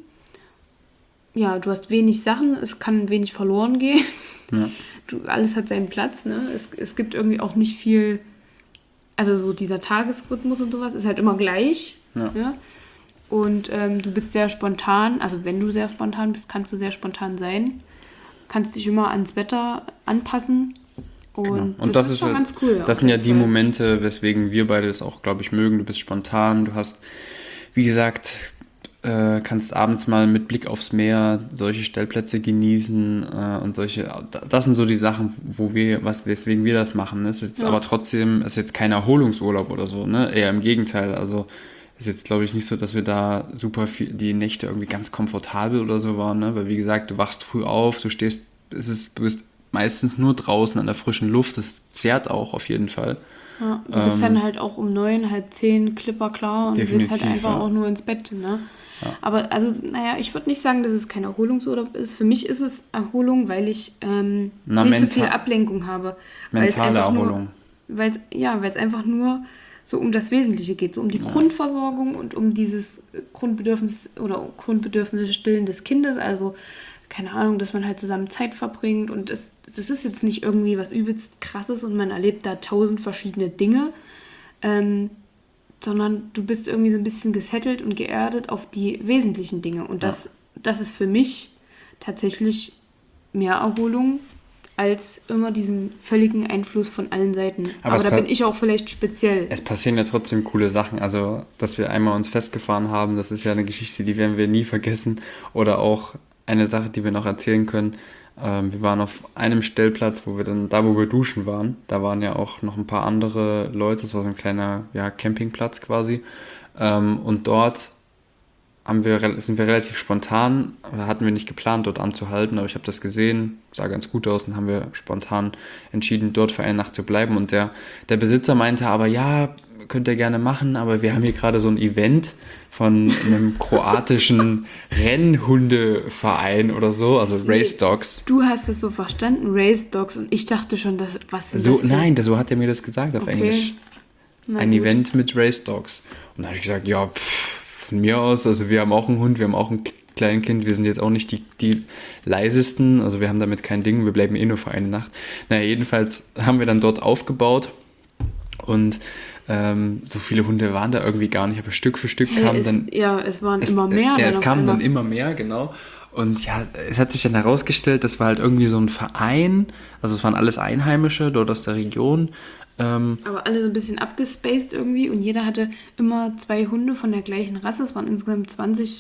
[SPEAKER 1] Ja, du hast wenig Sachen, es kann wenig verloren gehen.
[SPEAKER 2] Ja.
[SPEAKER 1] Alles hat seinen Platz, ne? Es gibt irgendwie auch nicht viel, also so dieser Tagesrhythmus und sowas ist halt immer gleich. Ja? Und du bist sehr spontan, also wenn du sehr spontan bist, kannst du sehr spontan sein. Kannst dich immer ans Wetter anpassen. Und das ist schon ganz cool.
[SPEAKER 2] Das sind ja die Momente, weswegen wir beide das auch, glaube ich, mögen. Du bist spontan, du hast, wie gesagt, kannst abends mal mit Blick aufs Meer solche Stellplätze genießen und solche, das sind so die Sachen, weswegen wir das machen. Es ist jetzt aber trotzdem, es ist jetzt kein Erholungsurlaub oder so, ne? Eher im Gegenteil. Also ist jetzt, glaube ich, nicht so, dass wir da super viel, die Nächte irgendwie ganz komfortabel oder so waren, ne? Weil wie gesagt, du wachst früh auf, du bist meistens nur draußen an der frischen Luft, das zehrt auch auf jeden Fall.
[SPEAKER 1] Ja, du bist dann halt auch um 9, halb 10 klipperklar und willst halt einfach auch nur ins Bett, ne? Ja. Aber also, naja, ich würde nicht sagen, dass es kein Erholungsurlaub ist. Für mich ist es Erholung, weil ich nicht so viel Ablenkung habe.
[SPEAKER 2] Mentale Erholung.
[SPEAKER 1] Weil es einfach nur so um das Wesentliche geht, so um die Grundversorgung und um dieses Grundbedürfnisse stillen des Kindes, also keine Ahnung, dass man halt zusammen Zeit verbringt und das ist jetzt nicht irgendwie was übelst Krasses und man erlebt da 1000 verschiedene Dinge, sondern du bist irgendwie so ein bisschen gesettelt und geerdet auf die wesentlichen Dinge und das ist für mich tatsächlich mehr Erholung als immer diesen völligen Einfluss von allen Seiten. Aber da bin ich auch vielleicht speziell.
[SPEAKER 2] Es passieren ja trotzdem coole Sachen. Also, dass wir einmal uns festgefahren haben, das ist ja eine Geschichte, die werden wir nie vergessen. Oder auch eine Sache, die wir noch erzählen können. Wir waren auf einem Stellplatz, wo wir duschen waren. Da waren ja auch noch ein paar andere Leute. Das war so ein kleiner Campingplatz quasi. Und dort sind wir relativ spontan, oder hatten wir nicht geplant, dort anzuhalten, aber ich habe das gesehen, sah ganz gut aus und haben wir spontan entschieden, dort für eine Nacht zu bleiben. Und der Besitzer meinte aber, ja, könnt ihr gerne machen, aber wir haben hier gerade so ein Event von einem kroatischen Rennhundeverein oder so, also Race Dogs.
[SPEAKER 1] Du hast es so verstanden, Race Dogs, und ich dachte schon, was ist
[SPEAKER 2] so,
[SPEAKER 1] das für...
[SPEAKER 2] Nein, so hat er mir das gesagt auf Englisch. Ein
[SPEAKER 1] gut.
[SPEAKER 2] Event mit Race Dogs. Und da habe ich gesagt, ja, von mir aus, also wir haben auch einen Hund, wir haben auch ein Kleinkind, wir sind jetzt auch nicht die leisesten, also wir haben damit kein Ding, wir bleiben eh nur für eine Nacht. Naja, jedenfalls haben wir dann dort aufgebaut und so viele Hunde waren da irgendwie gar nicht, aber Stück für Stück kamen dann...
[SPEAKER 1] Ja, es waren immer mehr.
[SPEAKER 2] Ja, es kamen dann immer mehr, genau. Und ja, es hat sich dann herausgestellt, das war halt irgendwie so ein Verein, also es waren alles Einheimische dort aus der Region.
[SPEAKER 1] Aber alle so ein bisschen abgespaced irgendwie und jeder hatte immer 2 Hunde von der gleichen Rasse. Es waren insgesamt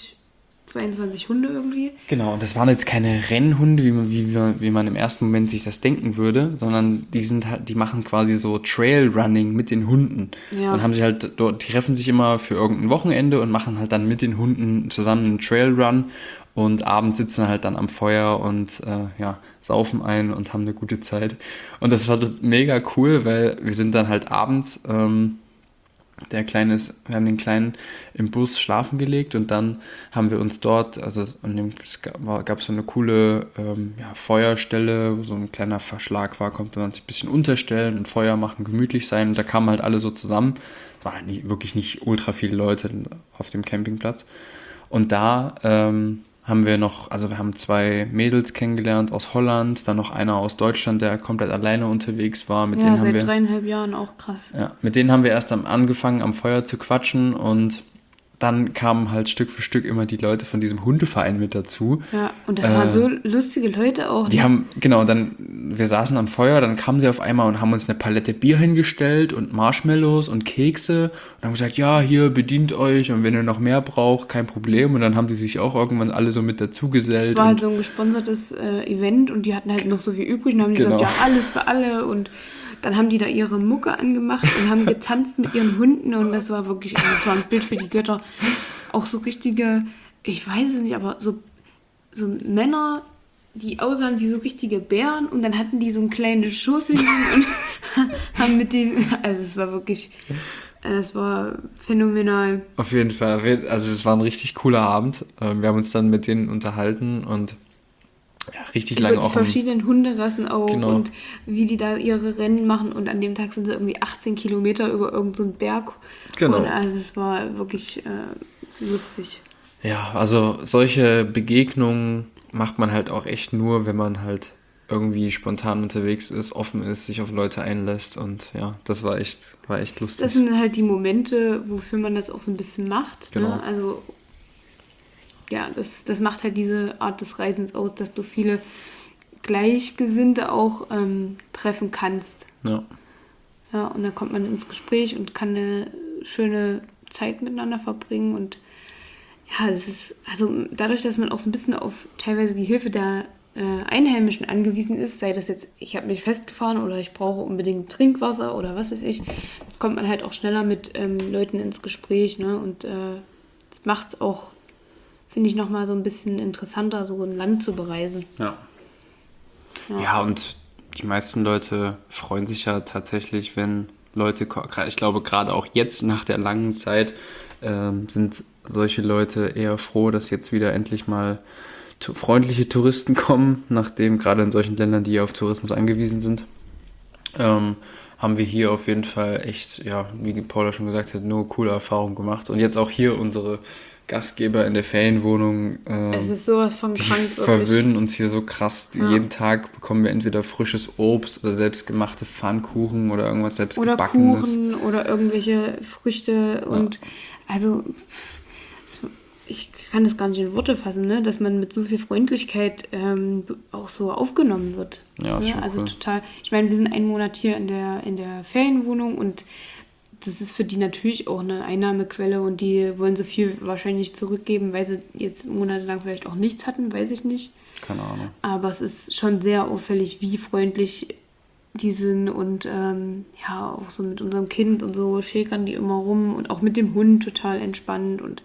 [SPEAKER 1] 22 Hunde irgendwie.
[SPEAKER 2] Genau, und das waren jetzt keine Rennhunde, wie man im ersten Moment sich das denken würde, sondern die machen quasi so Trailrunning mit den Hunden. Ja. Und haben sich halt dort, die treffen sich immer für irgendein Wochenende und machen halt dann mit den Hunden zusammen einen Trailrun und abends sitzen halt dann am Feuer und saufen ein und haben eine gute Zeit. Und das war mega cool, weil wir sind dann halt abends Wir haben den Kleinen im Bus schlafen gelegt und dann haben wir uns dort, also es gab so eine coole Feuerstelle, wo so ein kleiner Verschlag war, konnte man sich ein bisschen unterstellen und Feuer machen, gemütlich sein. Und da kamen halt alle so zusammen. Es waren halt wirklich nicht ultra viele Leute auf dem Campingplatz. Und da wir haben 2 Mädels kennengelernt aus Holland, dann noch einer aus Deutschland, der komplett alleine unterwegs war.
[SPEAKER 1] Ja, seit 3,5 Jahren auch krass.
[SPEAKER 2] Ja, mit denen haben wir erst angefangen, am Feuer zu quatschen und dann kamen halt Stück für Stück immer die Leute von diesem Hundeverein mit dazu.
[SPEAKER 1] Ja, und das waren so lustige Leute auch.
[SPEAKER 2] Die haben, genau, wir saßen am Feuer, dann kamen sie auf einmal und haben uns eine Palette Bier hingestellt und Marshmallows und Kekse und haben gesagt, ja, hier, bedient euch und wenn ihr noch mehr braucht, kein Problem. Und dann haben die sich auch irgendwann alle so mit dazu gesellt.
[SPEAKER 1] Es war halt so ein gesponsertes Event und die hatten halt noch so viel übrig und haben gesagt, ja, alles für alle und dann haben die da ihre Mucke angemacht und haben getanzt mit ihren Hunden und das war wirklich, das war ein Bild für die Götter. Auch so richtige, ich weiß es nicht, aber so Männer, die aussahen wie so richtige Bären und dann hatten die so ein kleines Schoßhündchen und haben mit diesen, also es war wirklich, es war phänomenal.
[SPEAKER 2] Auf jeden Fall, also es war ein richtig cooler Abend. Wir haben uns dann mit denen unterhalten und ja, richtig lange
[SPEAKER 1] auch. Die verschiedenen Hunderassen auch und wie die da ihre Rennen machen und an dem Tag sind sie irgendwie 18 Kilometer über irgendeinen so Berg. Genau. Und also es war wirklich lustig.
[SPEAKER 2] Ja, also solche Begegnungen macht man halt auch echt nur, wenn man halt irgendwie spontan unterwegs ist, offen ist, sich auf Leute einlässt und ja, das war echt lustig.
[SPEAKER 1] Das sind dann halt die Momente, wofür man das auch so ein bisschen macht. Genau. Ne? Also ja, das macht halt diese Art des Reisens aus, dass du viele Gleichgesinnte auch treffen kannst. Ja. Ja, und dann kommt man ins Gespräch und kann eine schöne Zeit miteinander verbringen und ja, das ist, also dadurch, dass man auch so ein bisschen auf teilweise die Hilfe der Einheimischen angewiesen ist, sei das jetzt, ich habe mich festgefahren oder ich brauche unbedingt Trinkwasser oder was weiß ich, kommt man halt auch schneller mit Leuten ins Gespräch, ne? Und das macht es auch, finde ich, nochmal so ein bisschen interessanter, so ein Land zu bereisen. Ja, und
[SPEAKER 2] die meisten Leute freuen sich ja tatsächlich, wenn Leute, ich glaube gerade auch jetzt nach der langen Zeit, sind solche Leute eher froh, dass jetzt wieder endlich mal freundliche Touristen kommen, nachdem gerade in solchen Ländern, die auf Tourismus angewiesen sind, haben wir hier auf jeden Fall echt, ja, wie Paula schon gesagt hat, nur coole Erfahrungen gemacht. Und jetzt auch hier unsere Gastgeber in der Ferienwohnung,
[SPEAKER 1] es ist sowas von krank,
[SPEAKER 2] die verwöhnen uns hier so krass. Ja. Jeden Tag bekommen wir entweder frisches Obst oder selbstgemachte Pfannkuchen oder irgendwas selbstgebackenes.
[SPEAKER 1] Oder Kuchen oder irgendwelche Früchte und also ich kann das gar nicht in Worte fassen, ne? Dass man mit so viel Freundlichkeit auch so aufgenommen wird.
[SPEAKER 2] Ja,
[SPEAKER 1] ne?
[SPEAKER 2] Schon
[SPEAKER 1] also
[SPEAKER 2] cool.
[SPEAKER 1] Total. Ich meine, wir sind einen Monat hier in der Ferienwohnung und das ist für die natürlich auch eine Einnahmequelle und die wollen so viel wahrscheinlich zurückgeben, weil sie jetzt monatelang vielleicht auch nichts hatten, weiß ich nicht.
[SPEAKER 2] Keine Ahnung.
[SPEAKER 1] Aber es ist schon sehr auffällig, wie freundlich die sind und ja, auch so mit unserem Kind und so schäkern die immer rum und auch mit dem Hund total entspannt und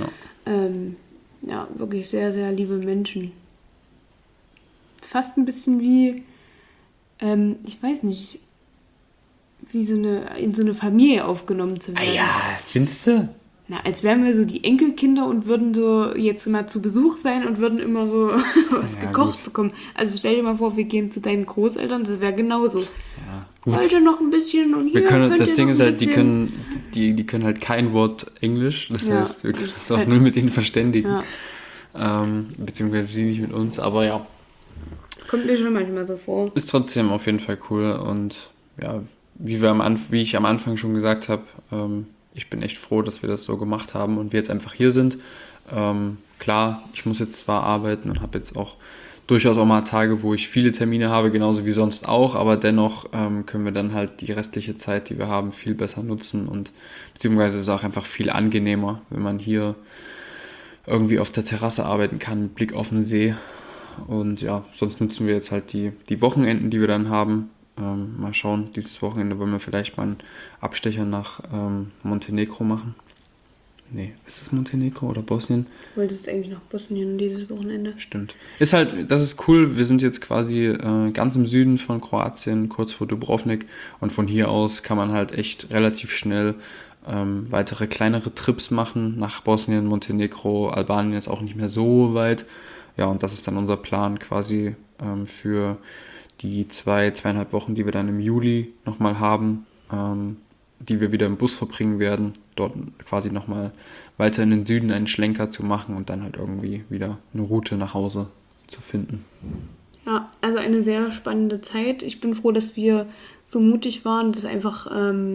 [SPEAKER 1] ja, wirklich sehr, sehr liebe Menschen. Es ist fast ein bisschen wie, ich weiß nicht, wie in so eine Familie aufgenommen zu werden.
[SPEAKER 2] Ah ja, findest du?
[SPEAKER 1] Na, als wären wir so die Enkelkinder und würden so jetzt mal zu Besuch sein und würden immer so was gekocht bekommen. Also stell dir mal vor, wir gehen zu deinen Großeltern, das wäre genauso.
[SPEAKER 2] Ja, gut.
[SPEAKER 1] Heute noch ein bisschen und hier
[SPEAKER 2] das Ding ist halt, die können halt kein Wort Englisch, das heißt, wir können uns auch nur mit ihnen verständigen. Ja. Beziehungsweise sie nicht mit uns, aber ja.
[SPEAKER 1] Das kommt mir schon manchmal so vor.
[SPEAKER 2] Ist trotzdem auf jeden Fall cool und ja, wie ich am Anfang schon gesagt habe, ich bin echt froh, dass wir das so gemacht haben und wir jetzt einfach hier sind. Klar, ich muss jetzt zwar arbeiten und habe jetzt auch durchaus auch mal Tage, wo ich viele Termine habe, genauso wie sonst auch, aber dennoch können wir dann halt die restliche Zeit, die wir haben, viel besser nutzen und beziehungsweise ist es auch einfach viel angenehmer, wenn man hier irgendwie auf der Terrasse arbeiten kann, mit Blick auf den See. Und ja, sonst nutzen wir jetzt halt die Wochenenden, die wir dann haben. Mal schauen, dieses Wochenende wollen wir vielleicht mal einen Abstecher nach Montenegro machen. Nee, ist das Montenegro oder Bosnien?
[SPEAKER 1] Du wolltest eigentlich nach Bosnien dieses Wochenende.
[SPEAKER 2] Stimmt. Das ist cool, wir sind jetzt quasi ganz im Süden von Kroatien, kurz vor Dubrovnik und von hier aus kann man halt echt relativ schnell weitere kleinere Trips machen nach Bosnien, Montenegro, Albanien ist auch nicht mehr so weit. Ja, und das ist dann unser Plan quasi für die 2,5 Wochen, die wir dann im Juli nochmal haben, die wir wieder im Bus verbringen werden, dort quasi nochmal weiter in den Süden einen Schlenker zu machen und dann halt irgendwie wieder eine Route nach Hause zu finden.
[SPEAKER 1] Ja, also eine sehr spannende Zeit. Ich bin froh, dass wir so mutig waren, das einfach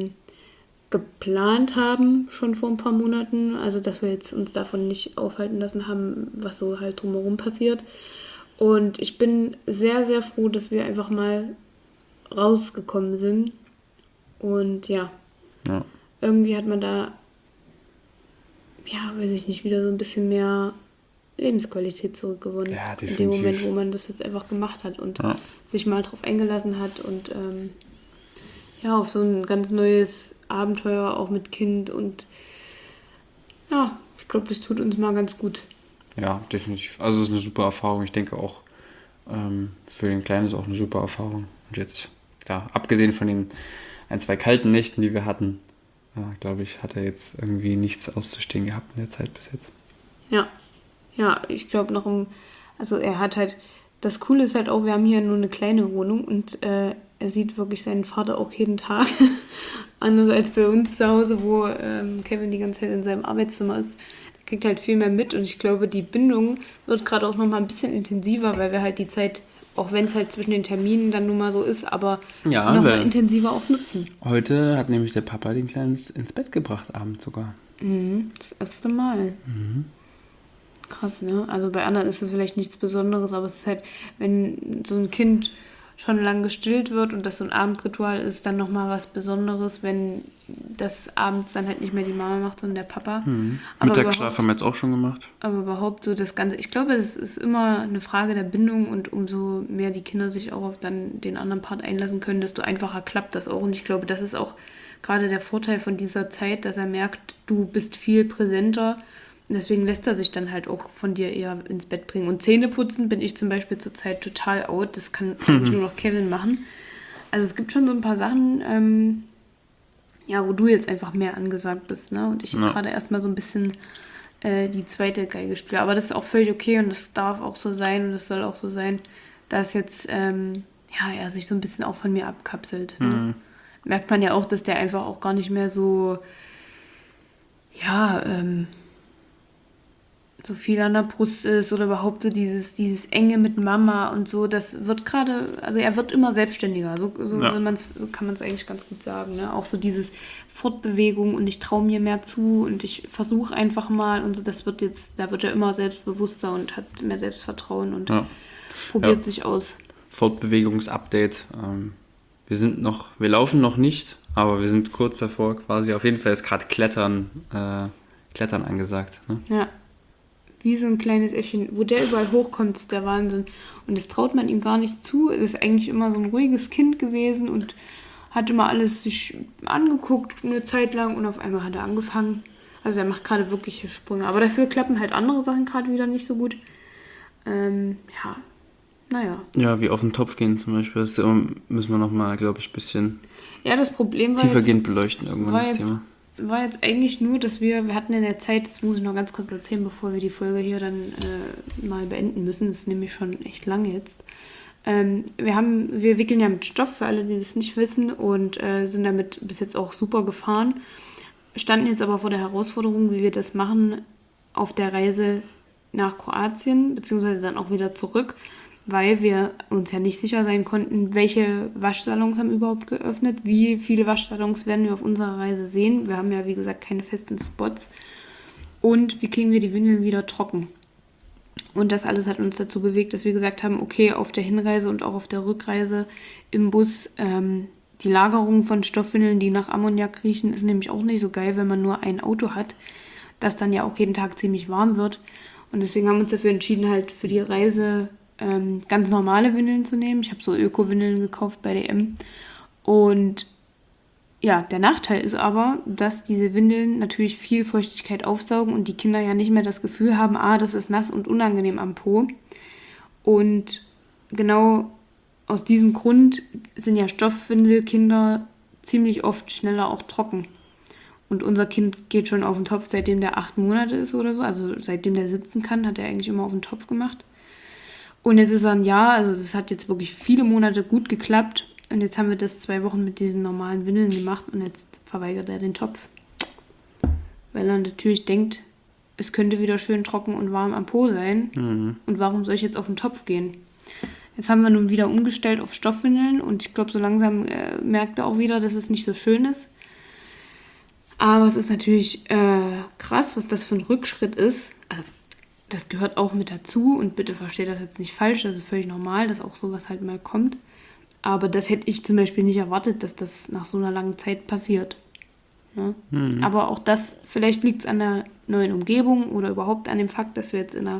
[SPEAKER 1] geplant haben, schon vor ein paar Monaten. Also, dass wir jetzt uns davon nicht aufhalten lassen haben, was so halt drumherum passiert. Und ich bin sehr, sehr froh, dass wir einfach mal rausgekommen sind. Und ja, irgendwie hat man da, ja, weiß ich nicht, wieder so ein bisschen mehr Lebensqualität zurückgewonnen.
[SPEAKER 2] Ja,
[SPEAKER 1] in
[SPEAKER 2] definitiv.
[SPEAKER 1] dem Moment, wo man das jetzt einfach gemacht hat und sich mal drauf eingelassen hat und ja, auf so ein ganz neues Abenteuer, auch mit Kind. Und ja, ich glaube, das tut uns mal ganz gut.
[SPEAKER 2] Ja, definitiv. Also es ist eine super Erfahrung. Ich denke auch, für den Kleinen ist auch eine super Erfahrung. Und jetzt, klar, abgesehen von den 2 kalten Nächten, die wir hatten, glaube ich, hat er jetzt irgendwie nichts auszustehen gehabt in der Zeit bis jetzt.
[SPEAKER 1] Ja, ich glaube also er hat halt, das Coole ist halt auch, wir haben hier nur eine kleine Wohnung und er sieht wirklich seinen Vater auch jeden Tag. Anders als bei uns zu Hause, wo Kevin die ganze Zeit in seinem Arbeitszimmer ist. Der kriegt halt viel mehr mit und ich glaube, die Bindung wird gerade auch nochmal ein bisschen intensiver, weil wir halt die Zeit, auch wenn es halt zwischen den Terminen dann nun mal so ist, aber
[SPEAKER 2] Ja,
[SPEAKER 1] nochmal
[SPEAKER 2] weil
[SPEAKER 1] intensiver auch nutzen.
[SPEAKER 2] heute hat nämlich der Papa den Kleinen ins Bett gebracht, abends sogar.
[SPEAKER 1] Das erste Mal. Krass, ne? Also bei anderen ist es vielleicht nichts Besonderes, aber es ist halt, wenn so ein Kind schon lang gestillt wird und das so ein Abendritual ist, dann nochmal was Besonderes, wenn das abends dann halt nicht mehr die Mama macht, sondern der Papa. Aber
[SPEAKER 2] Mittagsschlaf haben wir jetzt auch schon gemacht.
[SPEAKER 1] aber überhaupt so das Ganze, ich glaube, das ist immer eine Frage der Bindung und umso mehr die Kinder sich auch auf dann den anderen Part einlassen können, desto einfacher klappt das auch. Und ich glaube, das ist auch gerade der Vorteil von dieser Zeit, dass er merkt, du bist viel präsenter. Und deswegen lässt er sich dann halt auch von dir eher ins Bett bringen. Und Zähneputzen bin ich zum Beispiel zurzeit total out. Das kann eigentlich nur noch Kevin machen. Also es gibt schon so ein paar Sachen, ja, wo du jetzt einfach mehr angesagt bist, ne? Und ich gerade erstmal so ein bisschen die zweite Geige spiele. Aber das ist auch völlig okay und das darf auch so sein und das soll auch so sein, dass jetzt ja, er sich so ein bisschen auch von mir abkapselt. Ne? Merkt man ja auch, dass der einfach auch gar nicht mehr so, ja, so viel an der Brust ist oder überhaupt so dieses Enge mit Mama und so, das wird gerade, also er wird immer selbstständiger, so kann man es eigentlich ganz gut sagen, ne? Auch so dieses Fortbewegung und ich traue mir mehr zu und ich versuche einfach mal und so, das wird jetzt, da wird er immer selbstbewusster und hat mehr Selbstvertrauen und probiert sich aus.
[SPEAKER 2] Fortbewegungsupdate. Wir laufen noch nicht, aber wir sind kurz davor quasi. Auf jeden Fall ist gerade Klettern angesagt. Ne?
[SPEAKER 1] Ja. Wie so ein kleines Äffchen. Wo der überall hochkommt, ist der Wahnsinn. Und das traut man ihm gar nicht zu. Er ist eigentlich immer so ein ruhiges Kind gewesen und hat immer alles sich angeguckt eine Zeit lang und auf einmal hat er angefangen. Also er macht gerade wirkliche Sprünge. Aber dafür klappen halt andere Sachen gerade wieder nicht so gut. Ja, naja.
[SPEAKER 2] Ja, wie auf den Topf gehen zum Beispiel. Das müssen wir nochmal, glaube ich, ein bisschen
[SPEAKER 1] das Problem war
[SPEAKER 2] tiefergehend beleuchten irgendwann das Thema.
[SPEAKER 1] War jetzt eigentlich nur, dass wir hatten in der Zeit, das muss ich noch ganz kurz erzählen, bevor wir die Folge hier dann mal beenden müssen, das ist nämlich schon echt lange jetzt. Wir wickeln ja mit Stoff, für alle, die das nicht wissen, und sind damit bis jetzt auch super gefahren. Standen jetzt aber vor der Herausforderung, wie wir das machen auf der Reise nach Kroatien, beziehungsweise dann auch wieder zurück, weil wir uns ja nicht sicher sein konnten, welche Waschsalons haben überhaupt geöffnet, wie viele Waschsalons werden wir auf unserer Reise sehen. Wir haben ja, wie gesagt, keine festen Spots. Und wie kriegen wir die Windeln wieder trocken? Und das alles hat uns dazu bewegt, dass wir gesagt haben, okay, auf der Hinreise und auch auf der Rückreise im Bus, die Lagerung von Stoffwindeln, die nach Ammoniak riechen, ist nämlich auch nicht so geil, wenn man nur ein Auto hat, das dann ja auch jeden Tag ziemlich warm wird. Und deswegen haben wir uns dafür entschieden, halt für die Reise ganz normale Windeln zu nehmen. Ich habe so Öko-Windeln gekauft bei DM. Und ja, der Nachteil ist aber, dass diese Windeln natürlich viel Feuchtigkeit aufsaugen und die Kinder ja nicht mehr das Gefühl haben, das ist nass und unangenehm am Po. Und genau aus diesem Grund sind ja Stoffwindelkinder ziemlich oft schneller auch trocken. Und unser Kind geht schon auf den Topf, seitdem der 8 Monate ist oder so. Also seitdem der sitzen kann, hat er eigentlich immer auf den Topf gemacht. Und jetzt ist er ein Jahr, also das hat jetzt wirklich viele Monate gut geklappt. Und jetzt haben wir das 2 Wochen mit diesen normalen Windeln gemacht und jetzt verweigert er den Topf. Weil er natürlich denkt, es könnte wieder schön trocken und warm am Po sein. Und warum soll ich jetzt auf den Topf gehen? Jetzt haben wir nun wieder umgestellt auf Stoffwindeln und ich glaube, so langsam merkt er auch wieder, dass es nicht so schön ist. Aber es ist natürlich krass, was das für ein Rückschritt ist. Also, das gehört auch mit dazu und bitte versteht das jetzt nicht falsch, das ist völlig normal, dass auch sowas halt mal kommt. Aber das hätte ich zum Beispiel nicht erwartet, dass das nach so einer langen Zeit passiert. Ne? Aber auch das, vielleicht liegt es an der neuen Umgebung oder überhaupt an dem Fakt, dass wir jetzt in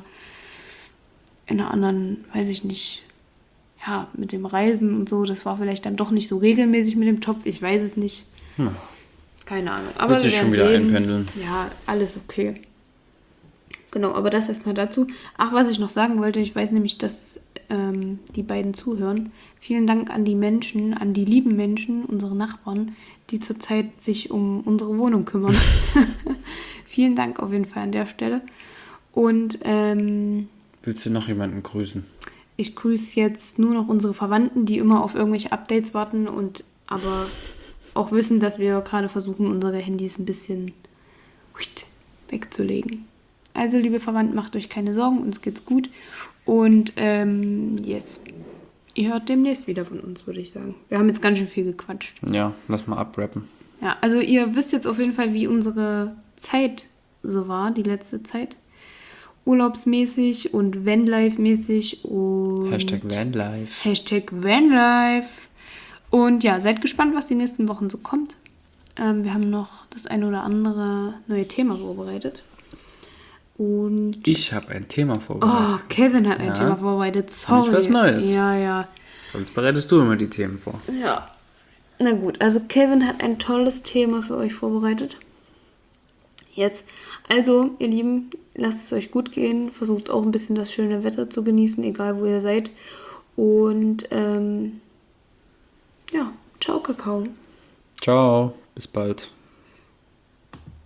[SPEAKER 1] einer anderen, weiß ich nicht, ja, mit dem Reisen und so, das war vielleicht dann doch nicht so regelmäßig mit dem Topf, ich weiß es nicht. Keine Ahnung. Aber
[SPEAKER 2] Wird sich schon wieder einpendeln.
[SPEAKER 1] Ja, alles okay. Genau, aber das erstmal dazu. Ach, was ich noch sagen wollte, ich weiß nämlich, dass die beiden zuhören. Vielen Dank an die Menschen, an die lieben Menschen, unsere Nachbarn, die zurzeit sich um unsere Wohnung kümmern. Vielen Dank auf jeden Fall an der Stelle. Und
[SPEAKER 2] Willst du noch jemanden grüßen?
[SPEAKER 1] ich grüße jetzt nur noch unsere Verwandten, die immer auf irgendwelche Updates warten und aber auch wissen, dass wir gerade versuchen, unsere Handys ein bisschen wegzulegen. Also, liebe Verwandten, macht euch keine Sorgen, uns geht's gut. Und yes, ihr hört demnächst wieder von uns, würde ich sagen. Wir haben jetzt ganz schön viel gequatscht.
[SPEAKER 2] Ja, lass mal abrappen.
[SPEAKER 1] Ja, also ihr wisst jetzt auf jeden Fall, wie unsere Zeit so war, die letzte Zeit. Urlaubsmäßig und Vanlife-mäßig und
[SPEAKER 2] #Vanlife.
[SPEAKER 1] #Vanlife. Und ja, seid gespannt, was die nächsten Wochen so kommt. Wir haben noch das ein oder andere neue Thema vorbereitet. Und
[SPEAKER 2] Ich habe ein Thema vorbereitet.
[SPEAKER 1] oh, Kevin hat ein Thema vorbereitet. Sorry.
[SPEAKER 2] Nicht was Neues.
[SPEAKER 1] Ja.
[SPEAKER 2] Sonst bereitest du immer die Themen vor.
[SPEAKER 1] Ja. Na gut, also Kevin hat ein tolles Thema für euch vorbereitet. Yes. Also, ihr Lieben, lasst es euch gut gehen. Versucht auch ein bisschen das schöne Wetter zu genießen, egal wo ihr seid. Und ja, ciao Kakao.
[SPEAKER 2] Ciao, bis bald.